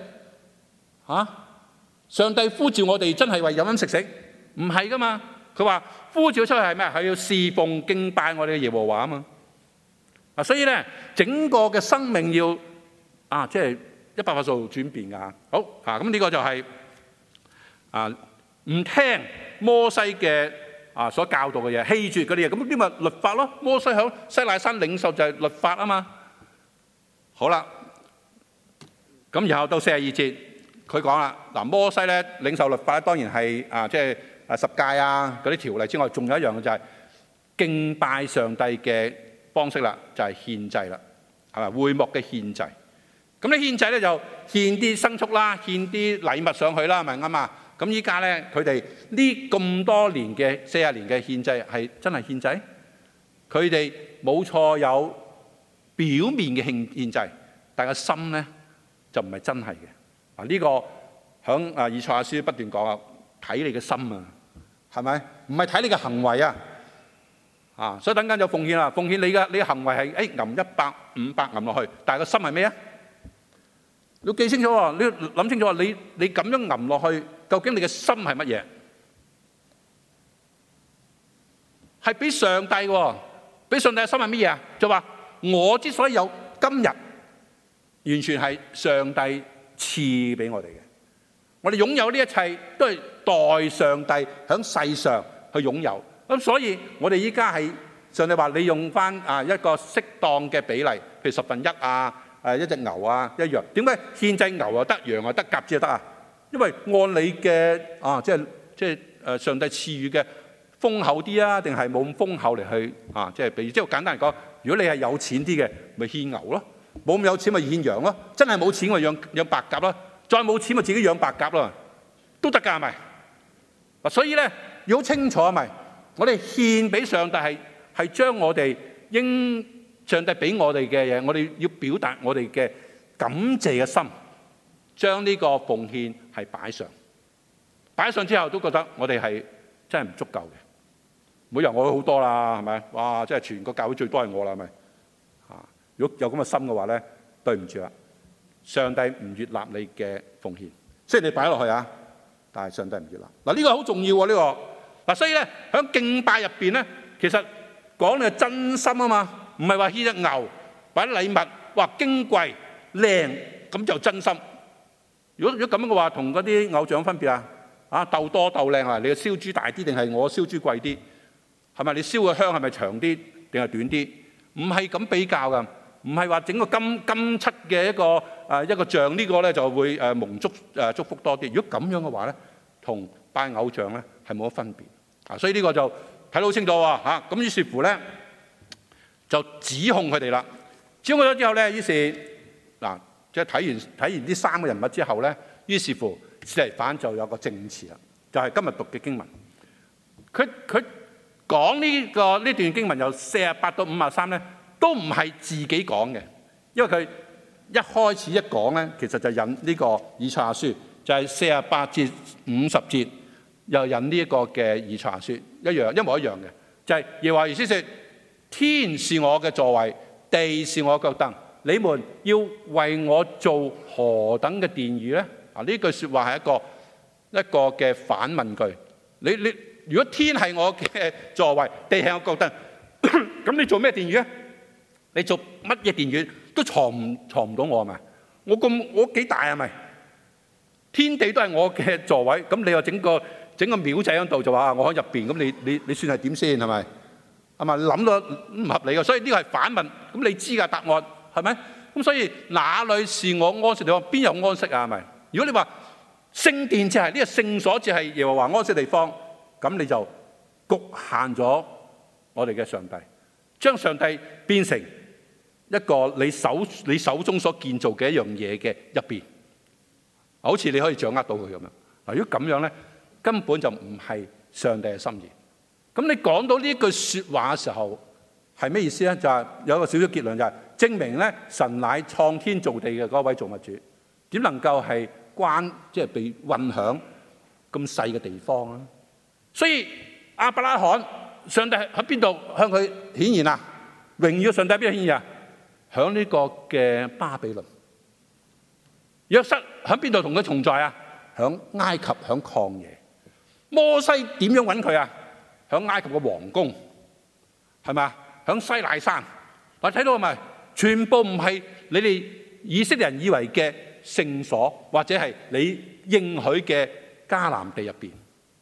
上帝呼召我哋真係為飲飲食食？唔係噶嘛。佢話呼召出去係咩？係要侍奉敬拜我哋嘅耶和華啊嘛。所以咧，整個嘅生命要即係180度轉變㗎。好咁呢個就係唔聽摩西嘅所教導嘅嘢，棄絕嗰啲嘢，咁呢咪律法咯。摩西響西奈山領受就係律法啊嘛。好啦，咁然後到42節，佢講啦，嗱，摩西咧領受律法當然係即係十誡嗰啲條例之外，仲有一樣嘅就係敬拜上帝嘅方式啦，就係獻祭啦，係咪？會幕嘅獻祭。咁你獻祭咧就獻啲牲畜啦，獻啲禮物上去啦，係咪啱啊？咁依家咧佢哋呢咁多年嘅40年嘅獻祭係真係獻祭？佢哋冇錯有表面嘅獻祭，但係心咧就唔係真係嘅。呢個響以賽亞書不斷講啊，睇你嘅心啊，係咪？唔係睇你嘅行為啊。所以等間就奉獻啦，奉獻你嘅行為係揞100、500揞落去，但係個心係咩啊？你要記清楚喎，你要諗清楚喎，你咁樣揞落去，究竟你嘅心係乜嘢？係俾上帝喎，俾上帝嘅心係乜嘢啊？就話我之所以有今日，完全係上帝賜俾我哋嘅。我哋擁有呢一切都係代上帝喺世上去擁有。咁所以我哋依家係上帝話你用翻一個適當嘅比例，譬如1/10一隻牛一樣。點解獻祭牛又得，羊又得，鴿子又得啊？因為按你嘅即係上帝賜予嘅豐厚啲啊，定係冇咁豐厚嚟去即係比如即係簡單嚟講，如果你係有錢啲嘅，咪獻牛咯；冇咁有錢咪獻羊咯；真係冇錢咪養白鴿咯；再冇錢咪自己養白鴿咯，都得㗎，係咪？嗱，所以咧要好清楚係咪？我哋獻俾上帝係將我哋上帝俾我哋嘅嘢，我哋要表達我哋嘅感謝嘅心，將呢個奉獻係擺上之後，都覺得我哋係真係唔足夠嘅。每日我好多啦，係咪？哇！即係全個教會最多係我啦，係咪？如果有咁嘅心嘅話咧，對唔住啦，上帝唔悅納你嘅奉獻。雖然你擺落去但係上帝唔悅納。嗱，呢個好重要喎，呢個嗱，所以咧喺敬拜入邊咧，其實講你嘅真心啊嘛。唔係話獻隻牛或者禮物，話矜貴靚咁就真心。如果咁樣嘅話，同嗰啲偶像分別鬥多鬥靚啊！你嘅燒豬大啲定係我燒豬貴啲？係咪？你燒嘅香係咪長啲定係短啲？唔係咁比較噶，唔係話整個金漆嘅一個像呢個咧就會蒙祝福多啲。如果咁樣嘅話咧，同拜偶像咧係冇乜分別。所以呢個就睇得好清楚喎。咁於是乎咧，就指控佢哋啦。指控咗之後咧，於是即係睇完呢3個人物之後咧，於是乎司提反就有個證詞啦，就係今日讀嘅經文。佢講呢段經文由48到53咧，都唔係自己講嘅，因為佢一開始一講咧，其實就引呢個以賽亞書，就係48至50節，又引呢一個嘅以賽亞書一模一樣嘅，就係耶和華如此說：天是我嘅座位，地是我嘅腳凳，你們要為我做何等嘅殿宇咧？呢句説話係一個嘅反問句。你如果天係我嘅座位，地係我腳凳，咁你做咩殿宇啊？你做乜嘢殿宇都藏唔到我係咪？我幾大係咪？天地都係我嘅座位，咁你又整個廟仔喺度就話我喺入邊，咁你算係點先係咪？係咪諗到唔合理嘅？所以呢個係反問。咁你知㗎答案係咪？咁所以哪裏是我安息地方？邊有安息啊？係咪？如果你話聖殿就係呢個聖所，就係耶和華安息地方，咁你就局限咗我哋嘅上帝，將上帝變成一個你手中所建造嘅一樣嘢嘅入邊，好似你可以掌握到佢咁樣。嗱，如果咁樣咧，根本就唔係上帝嘅心意。咁你講到呢句説話嘅時候，係咩意思咧？就係有一個小小結論，就係證明咧，神乃創天造地嘅嗰位造物主，點能夠係即係被混響咁細嘅地方啊？所以亞伯拉罕，上帝喺邊度向佢顯現啊？榮耀上帝邊度顯現啊？響呢個嘅巴比倫。約瑟喺邊度同佢同在啊？響埃及，響曠野。摩西點樣揾佢啊？響埃及嘅皇宮，係咪啊？響西奈山。我睇到係咪？全部唔係你哋以色列人以為嘅聖所，或者係你應許嘅迦南地入邊。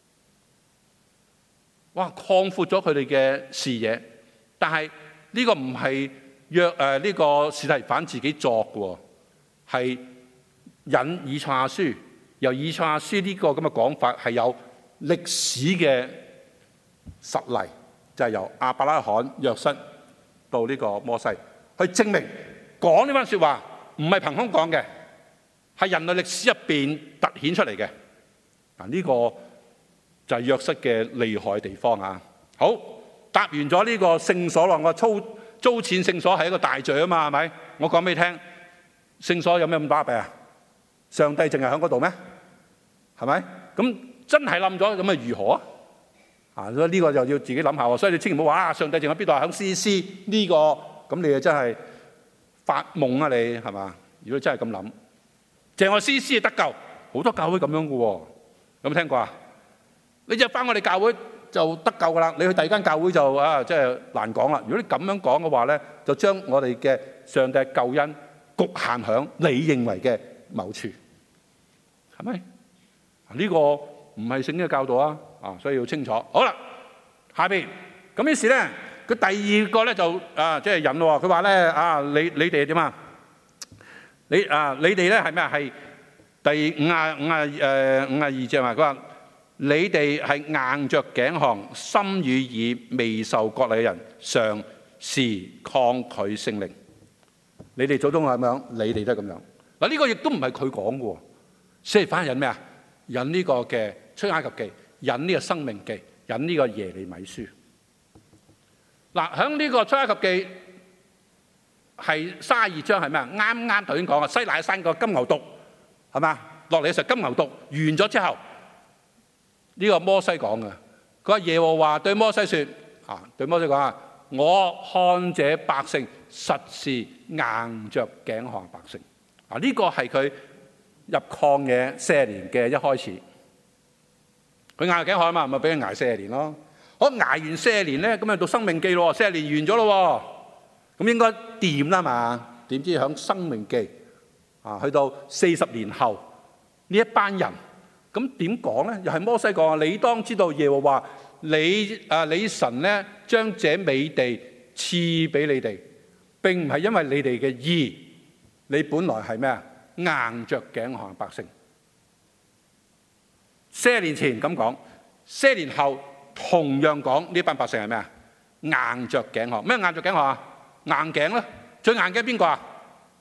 哇！擴闊咗佢哋嘅視野，但係呢個唔係呢個司提反自己作嘅，係引以賽亞書，由以賽亞書呢個咁嘅講法係有歷史嘅實例，就係由亞伯拉罕、約瑟到呢個摩西，去證明講呢番説話唔係憑空講嘅，係人類歷史入邊突顯出嚟嘅。嗱，呢個就係約瑟嘅厲害地方啊！好，答完咗呢個聖所啦，我租錢聖所係一個大罪啊嘛，係咪？我講俾你聽，聖所有咩咁巴閉啊？上帝淨係喺嗰度咩？係咪？咁真係冧咗，咁啊如何啊？所以呢個就要自己諗下喎。所以你千祈唔好話上帝淨喺邊度啊？喺CC呢個，咁你就真係發夢啊！你係嘛？如果你真係咁諗，淨係CC得救，好多教會咁樣嘅喎，有冇聽過啊？你就返我哋教會就得救噶啦，你去第二間教會就即係難講啦。如果你咁樣講嘅話咧，就將我哋嘅上帝救恩局限響你認為嘅某處，係咪？呢個唔係聖經嘅教導啊！所以要清楚。好啦，下邊咁於是咧，佢第二個咧就即係引喎。佢話咧你哋點啊？你哋咧係咩啊？係第52節嘛？佢話。你哋係硬着頸項、心與耳未受割禮嘅人，常時抗拒聖靈。你哋祖宗係咁樣，你哋都係咁樣。嗱，呢個亦都唔係佢講嘅喎，所以反而引咩啊？引呢個嘅出埃及記，引呢個申命記，引呢個耶利米書。嗱，喺呢個出埃及記係32章係咩啊？啱啱頭先講啊，西乃山個金牛犢係嘛？落嚟嘅時候金牛犢完咗之後。呢個摩西講嘅，佢話耶和華對摩西說：對摩西講啊，我看這百姓實是硬着頸項百姓。呢個係佢入曠野40年嘅一開始。佢硬着頸項啊嘛，咪俾佢捱40年咯。好，捱完40年咧，咁就到申命記咯，40年完咗咯，咁應該掂啦嘛？點知響申命記去到40年後呢一班人。咁點講咧？又係摩西講啊！你當知道耶和華你神咧，將這美地賜俾你哋，並唔係因為你哋嘅義，你本來係咩啊？硬着頸項百姓。40年前咁講，40年後同樣講呢班百姓係咩啊？硬着頸項。咩硬着頸項啊？硬頸咧，最硬嘅邊個啊？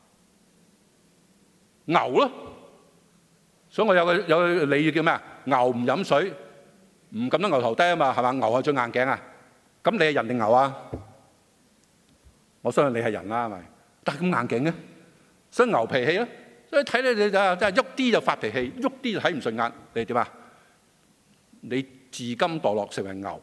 牛咯。所以我有個俚語叫咩啊？牛唔飲水，唔撳得牛頭低啊嘛，係嘛？牛係最硬頸啊！咁你係人定牛啊？我相信你係人啦，係咪？但係咁硬頸嘅，所以牛脾氣咯。所以睇你就真係喐啲就發脾氣，喐啲就睇唔順眼，你點啊？你自今墮落成為牛。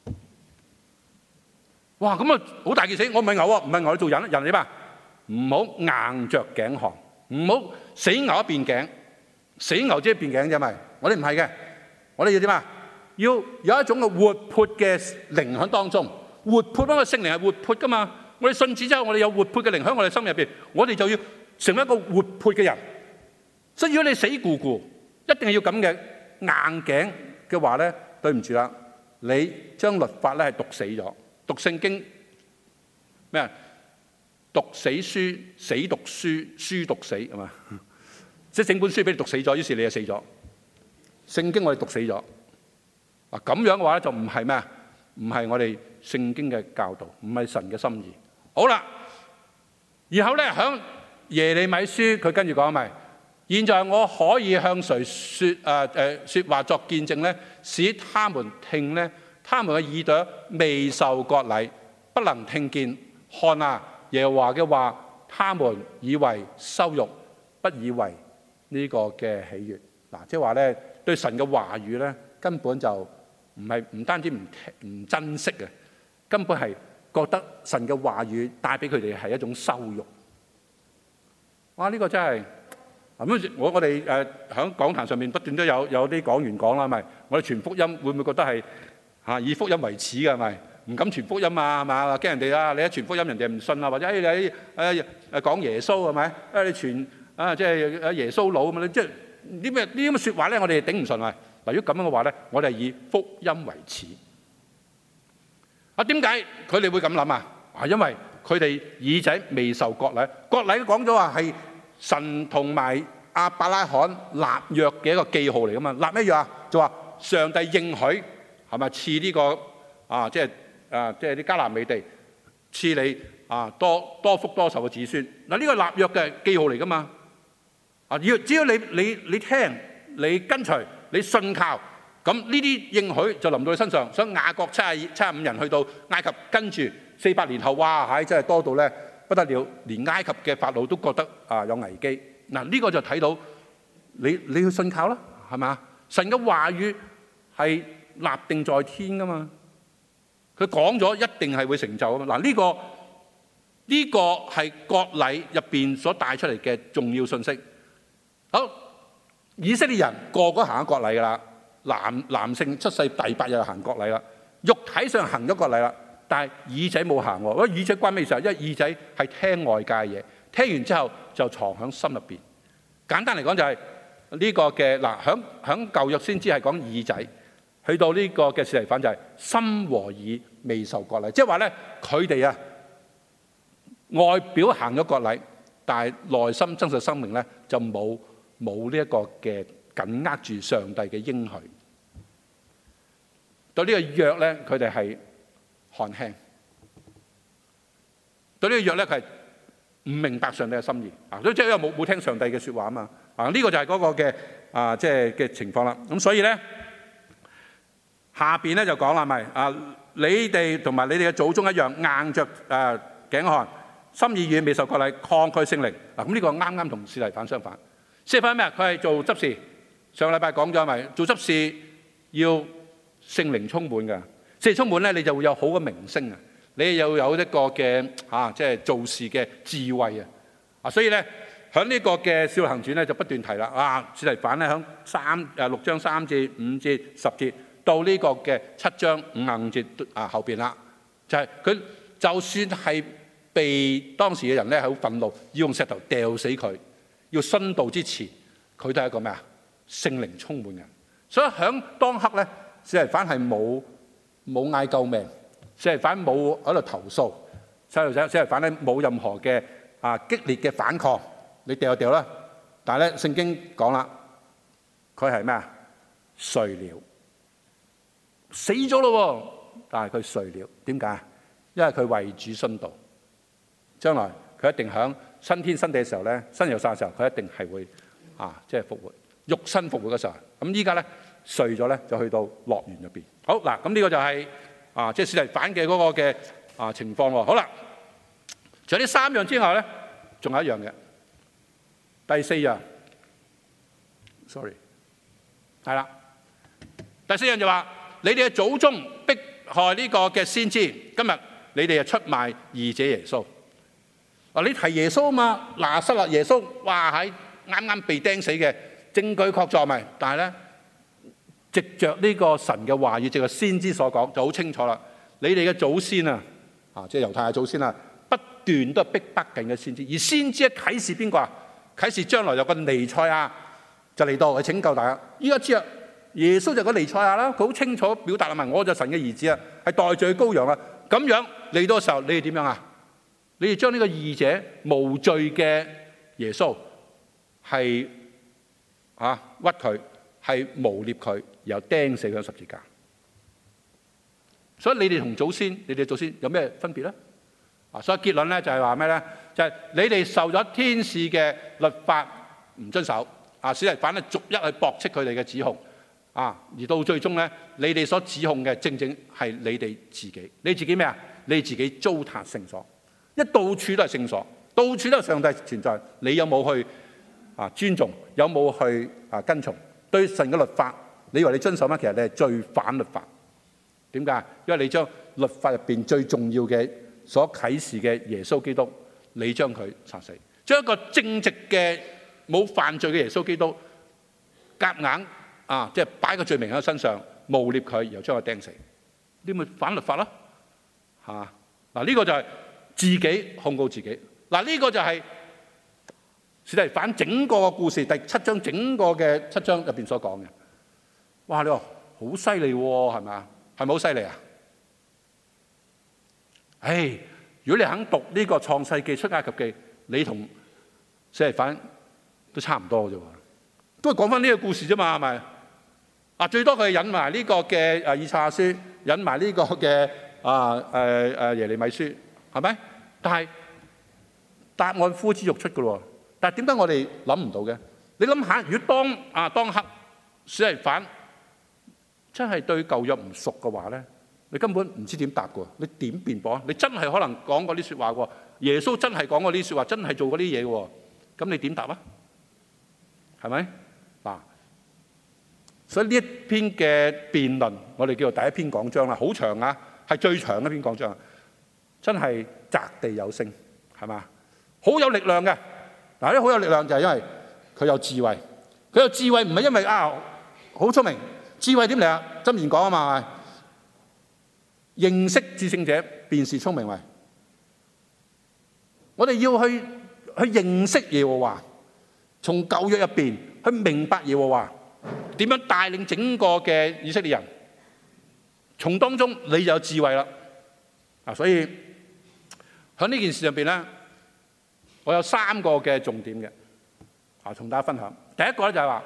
哇！咁啊好大件事，我唔係牛啊，唔係牛，你做人，人點啊？唔好硬着頸項，唔好死牛一邊頸。死牛即係變頸啫咪，我哋唔係嘅，我哋要點啊？要有一種嘅活潑嘅靈喺當中，活潑，因為聖靈係活潑噶嘛。我哋信主之後，我哋有活潑嘅靈喺我哋心入邊，我哋就要成為一個活潑嘅人。所以如果你死咕咕，一定係要咁嘅硬頸嘅話咧，對唔住啦，你將律法咧係讀死咗，讀聖經咩啊？讀死書，死讀書，書讀死係嘛？即係整本書俾你讀死咗，於是你就死咗。聖經我哋讀死咗。咁樣嘅話咧就唔係咩啊？唔係我哋聖經嘅教導，唔係神嘅心意。好啦，然後咧響耶利米書佢跟住講咪，現在我可以向誰說話作見證咧，使他們聽咧，他們嘅耳朵未受割禮，不能聽見。看啊，耶和華嘅話，他們以為羞辱，不以為呢個嘅喜悅。嗱，即係話咧，對神嘅話語咧，根本就唔單止唔珍惜嘅，根本係覺得神嘅話語帶俾佢哋係一種羞辱。哇！呢個真係咁，我哋喺講壇上面不斷都有啲講員講啦，咪我哋傳福音會唔會覺得係以福音為恥嘅？咪唔敢傳福音啊，係嘛？驚人哋啊，你一傳福音人哋唔信啊，或者你講耶穌係咪？你傳即係耶穌佬咁樣，即係呢啲咁嘅説話咧，我哋頂唔順啊！嗱，如果咁樣嘅話咧，我哋以福音為恥。點解佢哋會咁諗啊？因為佢哋耳仔未受割禮，割禮講咗話係神同埋亞伯拉罕立約嘅一個記號嚟噶嘛。立咩約啊？就話上帝應許係咪賜呢個即係啲迦南美地賜你多福多壽嘅子孫。嗱，呢個立約嘅記號嚟噶嘛。只要你聽，你跟隨，你信靠，咁呢啲應許就臨到你身上。所以雅各75人去到埃及，跟住400年後，哇！真係多到咧不得了，連埃及嘅法老都覺得有危機。嗱，呢個就睇到你要信靠啦，係嘛？神嘅話語係立定在天噶嘛，佢講咗一定係會成就啊嘛。嗱，呢個係割禮入邊所帶出嚟嘅重要信息。好，以色列人個個行咗割禮噶啦，男性出世第8日就行割禮啦，肉體上行咗割禮啦，但係耳仔冇行喎。耳仔關咩事啊？因為耳仔係聽外界嘢，聽完之後就藏喺心入邊。簡單嚟講就係呢個嘅響舊約先知係講耳仔，去到呢個嘅司提反就係心和耳未受割禮，即係話咧佢哋外表行咗割禮，但係內心真實生命咧就冇呢一個嘅緊握住上帝嘅應許。對呢個約咧，佢哋係看輕；對呢個約咧，佢係唔明白上帝嘅心意啊！所以即係因為冇聽上帝嘅説話啊嘛呢個就係嗰個嘅即係嘅情況啦。咁所以咧下邊咧就講啦，咪你哋同埋你哋嘅祖宗一樣，硬着頸項，心意軟，未受割禮，抗拒聖靈。嗱，咁呢個啱啱同司提反相反。司提反咩啊？佢係做執事。上個禮拜講咗咪，做執事要聖靈充滿嘅，聖靈充滿咧，你就會有好嘅名聲啊！你又有一個嘅即係做事嘅智慧啊！所以咧，喺呢個嘅《使徒行傳》咧就不斷提啦。司提反咧喺6章3節、5節、10節到呢個嘅7章55節後邊啦，就係佢就算係被當時嘅人咧好憤怒，要用石頭掉死佢，要殉道之前，佢都係一個咩啊？聖靈充滿人。所以喺當刻咧，司提反係冇嗌救命，司提反冇喺度投訴，司提反咧冇任何嘅激烈嘅反抗，你掉就掉啦。但係咧聖經講啦，佢係咩啊？睡了，死咗咯，但係佢睡了。點解？因為佢為主殉道，將來佢一定喺新天新地嘅時候咧，新耶路撒冷嘅時候，佢一定係會即係復活，肉身復活嘅時候。咁依家咧睡咗咧，就去到樂園入邊。好嗱，咁呢個就係即係司提反嘅嗰個嘅情況喎。好啦，除咗呢3樣之外咧，仲有一樣嘅，第4樣 ，sorry， 係啦，第4樣就話你哋嘅祖宗迫害呢個嘅先知，今日你哋就出賣義者耶穌。你提耶穌啊嘛，拿撒勒耶穌，哇喺啱啱被釘死嘅證據確鑿咪，但係咧，藉着呢個神嘅話語，藉着先知所講就好清楚啦。你哋嘅祖先即係猶太嘅祖先不斷都係逼迫緊嘅先知，而先知嘅啟示邊個啊？啟示將來有個彌賽亞就嚟到去拯救大家。依家知啊，耶穌就個彌賽亞啦，佢好清楚表達啦嘛，我就神嘅兒子係代罪羔羊咁樣嚟到嘅時候，你哋點樣啊？你哋將呢個義者無罪嘅耶穌係屈佢，係誣衊佢，然後釘死佢喺十字架。所以你哋同祖先，你哋祖先有咩分別咧？所以結論咧就係話咩咧？就係你哋受咗天使嘅律法唔遵守。司提反咧逐一去駁斥佢哋嘅指控。而到最終咧，你哋所指控嘅正正係你哋自己。你自己咩啊？你自己糟蹋聖所。一到處都係聖所，到處都係上帝存在。你有冇去尊重？有冇去跟從？對神嘅律法，你以為你遵守咩？其實你係罪犯律法。點解？因為你將律法入邊最重要嘅所啟示嘅耶穌基督，你將佢殺死，將一個正直嘅冇犯罪嘅耶穌基督夾硬即係擺個罪名喺佢身上，誣衊佢，然後將佢釘死。呢咪反律法咯？ 嗱，呢個就係自己控告自己。嗱，呢個就係司提反整個故事第7章整個嘅7章入邊所講嘅。哇！你話好犀利喎，係咪啊？係咪好犀利啊？如果你肯讀呢個創世記、出埃及記，你同司提反都差唔多啫喎，都係講翻呢個故事啫嘛，係咪？最多佢引埋呢個嘅以賽亞書，引埋呢個嘅耶利米書，係咪？但係答案呼之欲出㗎喎。但係點解我哋諗唔到嘅？你諗下，如果當刻司提反真係對舊約唔熟嘅話咧，你根本唔知點答㗎。你點辯駁啊？你真係可能講過啲説話喎，耶穌真係講過啲説話，真係做過啲嘢喎。咁你點答啊？係咪？嗱，所以呢一篇嘅辯論，我哋叫做第一篇講章啦，好長啊，係最長一篇講章，真係擲地有聲，係嘛？好有力量嘅。嗱，呢好有力量就係因為佢有智慧。佢有智慧唔係因為好聰明，智慧點嚟啊？箴言講啊嘛，認識至聖者便是聰明為。我哋要去認識耶和華，從舊約入邊去明白耶和華點樣帶領整個嘅以色列人，從當中你就有智慧啦。所以喺呢件事入邊咧，我有3個嘅重點嘅，同大家分享。第一個咧就係話，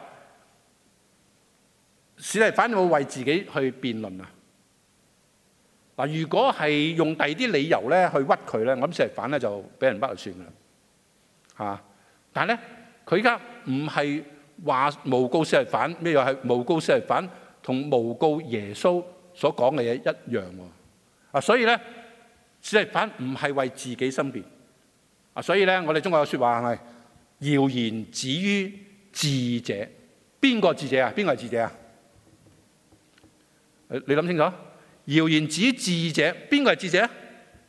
司提反有冇為自己去辯論啊？嗱，如果係用第二啲理由咧去屈佢咧，我諗司提反咧就俾人屈就算㗎啦，嚇！但係咧，佢而家唔係話誣告司提反，咩又係誣告司提反同誣告耶穌所講嘅嘢一樣喎。所以咧，司提反唔係為自己申辯。所以咧，我哋中國有説話係咪？謠言止於智者。邊個智者啊？邊個係智者啊？你諗清楚。謠言止於智者，邊個係智者啊？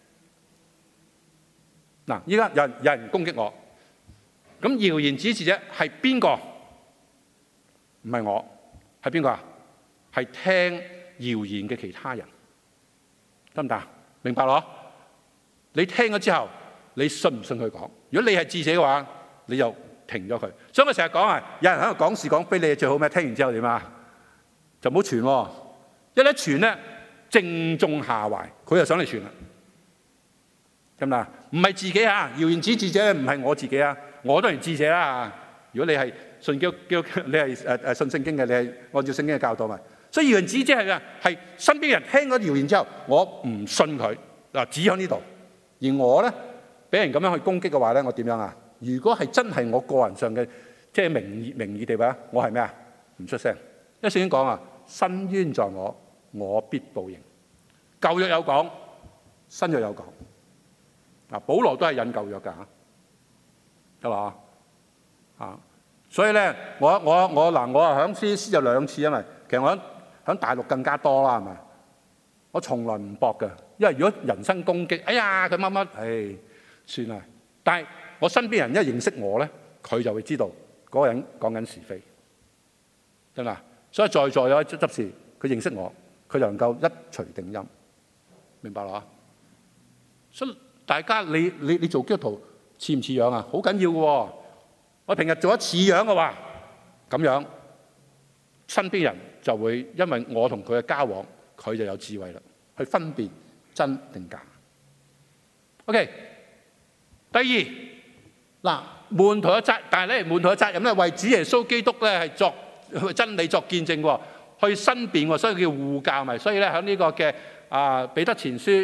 嗱，依家有人攻擊我，咁謠言止於智者係邊個？唔係我，係邊個啊？係聽謠言嘅其他人，得唔得？明白咯？你聽咗之後，你信唔信佢講？如果你係智者嘅話，你就停咗佢。所以我成日講有人喺度講是講非，你最好咩？聽完之後點啊？就唔好傳喎，一傳咧正中下懷，佢就想嚟傳啦，得唔得？唔係自己謠言止智者唔係我自己我當然智者啦。如果你係信基督，你係信聖經嘅，你係按照聖經嘅教導咪。所以謠言止即係身邊嘅人聽咗謠言之後，我唔信佢指喺呢度，而我咧俾人咁樣去攻擊嘅話咧，我點樣啊？如果係真係我個人上嘅即係名義地位，我係咩啊？唔出聲。因為聖經講申冤在我，我必報應。舊約有講，新約有講。保羅都係引舊約㗎，係嘛？所以咧，我響 CC 就2次，因為其實我響大陸更加多啦，係咪？我從來唔駁嘅，因為如果人身攻擊，哎呀佢乜乜，算啦。但係我身邊人一認識我咧，佢就會知道嗰個人講緊是非，真啦。所以在座有執事，佢認識我，佢就能夠一錘定音，明白啦？所以大家你做基督徒似唔似樣啊？好緊要嘅喎。我平日做得似樣嘅話，咁樣身邊人就會因為我同佢嘅交往，佢就有智慧啦，去分辨真定假。OK， 第二門徒嘅責，但係咧門徒嘅責任咧，為主耶穌基督咧係作真理作見證喎，去申辯喎，所以叫護教咪。所以咧喺呢個嘅彼得前書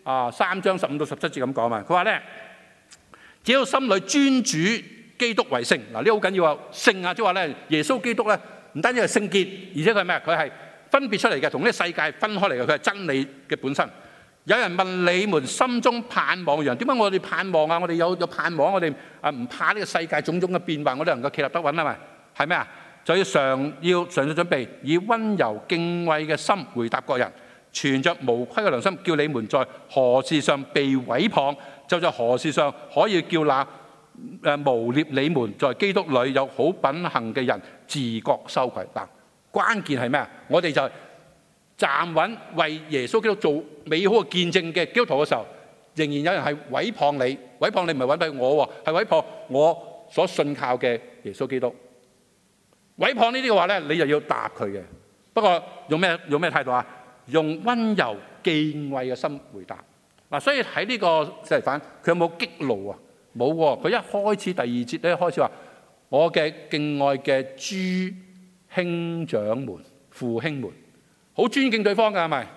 3章15到17節咁講嘛，佢話咧只要心裏尊主基督為聖，嗱呢好緊要啊！聖即係話咧，耶穌基督咧唔單止係聖潔，而且佢係咩？佢係分別出嚟嘅，同呢個世界分開嚟嘅，佢係真理嘅本身。有人問你們心中盼望嘅人，點解我哋盼望啊？我哋有盼望，我哋唔怕呢個世界種種嘅變幻，我哋能夠企立得穩啊嘛？係咩啊？就要常準備，以溫柔敬畏嘅心回答各人，存着無虧嘅良心，叫你們在何事上被毀謗，就在何事上可以叫那誣衊你們在基督裏有好品行嘅人自覺羞愧。嗱，關鍵係咩啊？我哋就站穩為耶穌基督做美好嘅見證嘅基督徒嘅時候，仍然有人係毀謗你，毀謗你唔係毀謗我喎，係毀謗我所信靠嘅耶穌基督。毀謗呢啲嘅話咧，你就要答佢嘅。不過用咩態度啊？用溫柔敬畏嘅心回答。嗱，所以喺呢個司提反，佢有冇激怒啊？冇喎。佢一開始第2節咧，開始話：我嘅敬愛嘅諸兄長們、父兄們，好尊敬對方㗎，係咪？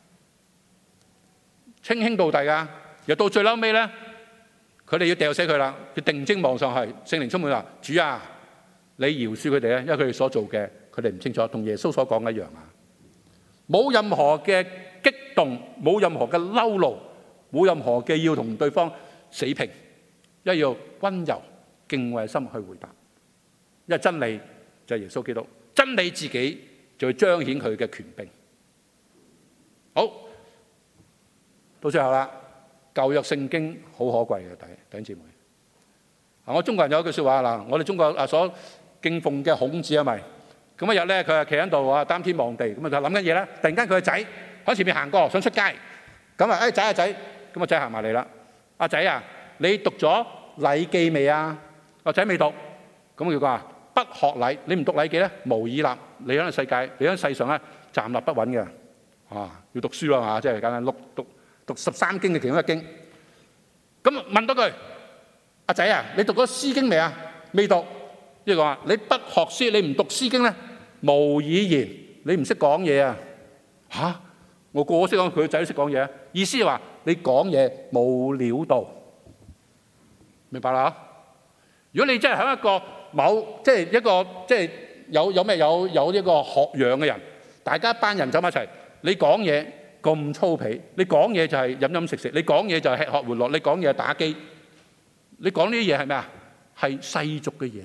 稱兄道弟㗎。又到最嬲尾咧，佢哋要掉死佢啦。佢定睛望上去，聖靈充滿話：主啊，你饒恕佢哋咧，因為佢哋所做嘅，佢哋唔清楚，同耶穌所講嘅一樣啊！冇任何嘅激動，冇任何嘅嬲怒，冇任何嘅要同對方死拼，一要溫柔敬畏心去回答。因為真理就係耶穌基督，真理自己就會彰顯佢嘅權柄。好，到最後啦，舊約聖經好可貴嘅，弟兄姊妹。我中國人有一句説話啦，我哋中國所敬奉嘅孔子係咪？咁一日咧，佢係企喺度啊，擔天望地，咁啊就諗緊嘢咧。突然間佢個仔喺前面行過，想出街，咁啊，仔，咁個仔行埋嚟啦。阿仔啊，你讀咗禮記未啊？個仔未讀，咁佢話不學禮，你唔讀禮記咧，無以立。你喺個世界，你喺世上咧站立不穩嘅，要讀書啦嘛，即係簡單讀13經嘅其中一經。咁問多句，阿仔啊，你讀咗詩經未啊？未讀。即係話你不學書，你唔讀詩經咧，無以言，你唔識講嘢啊！嚇，我個個識講，佢個仔都識講嘢。意思係話你講嘢冇料到，明白啦？如果你真係喺一個即係有一個學養嘅人，大家一班人走埋一齊，你講嘢咁粗鄙，你講嘢就係飲食，你講嘢就係吃喝玩樂，你講嘢係打機，你講呢啲嘢係咩啊？係世俗嘅嘢。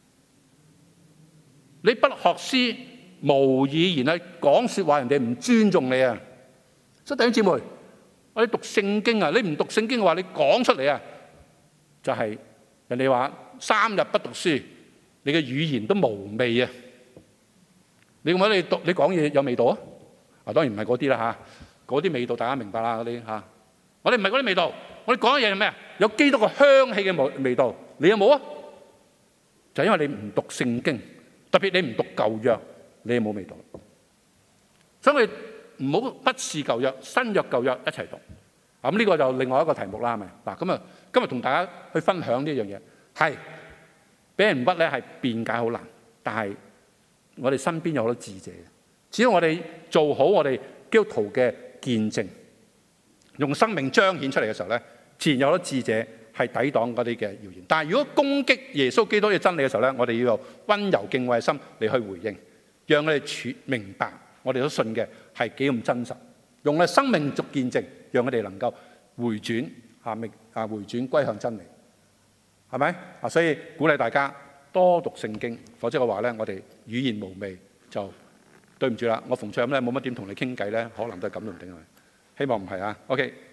你不學詩，無以言啊！講説話，人哋唔尊重你啊！所以弟兄姊妹，我哋讀聖經啊，你唔讀聖經嘅話，你講出嚟啊，就係人哋話3日不讀書，你嘅語言都無味啊！你覺得你講嘢有味道啊？當然唔係嗰啲啦嚇，嗰啲味道大家明白啦嗰啲嚇。我哋唔係嗰啲味道，我哋講嘅嘢係咩啊？有基督嘅香氣嘅味道，你有冇啊？就係因為你唔讀聖經。特別你唔讀舊約，你冇味道。所以我哋唔好忽視舊約、新約、舊約一齊讀。咁呢個就另外一個題目啦，係咪？嗱，咁啊，今日同大家去分享呢樣嘢，係俾人屈咧，係辯解好難，但係我哋身邊有好多智者，只要我哋做好我哋基督徒嘅見證，用生命彰顯出嚟嘅時候咧，自然有好多智者係抵擋嗰啲嘅謠言，但係如果攻擊耶穌基督嘅真理嘅時候咧，我哋要用溫柔敬畏嘅心嚟去回應，讓佢哋明白我哋所信嘅係幾咁真實，用我哋生命作見證，讓佢哋能夠回轉回轉歸向真理，係咪？所以鼓勵大家多讀聖經，否則嘅話咧，我哋語言無味就對唔住啦。我馮卓咁咧冇乜點同你傾偈咧，可能都係咁樣定係，希望唔係啊。OK。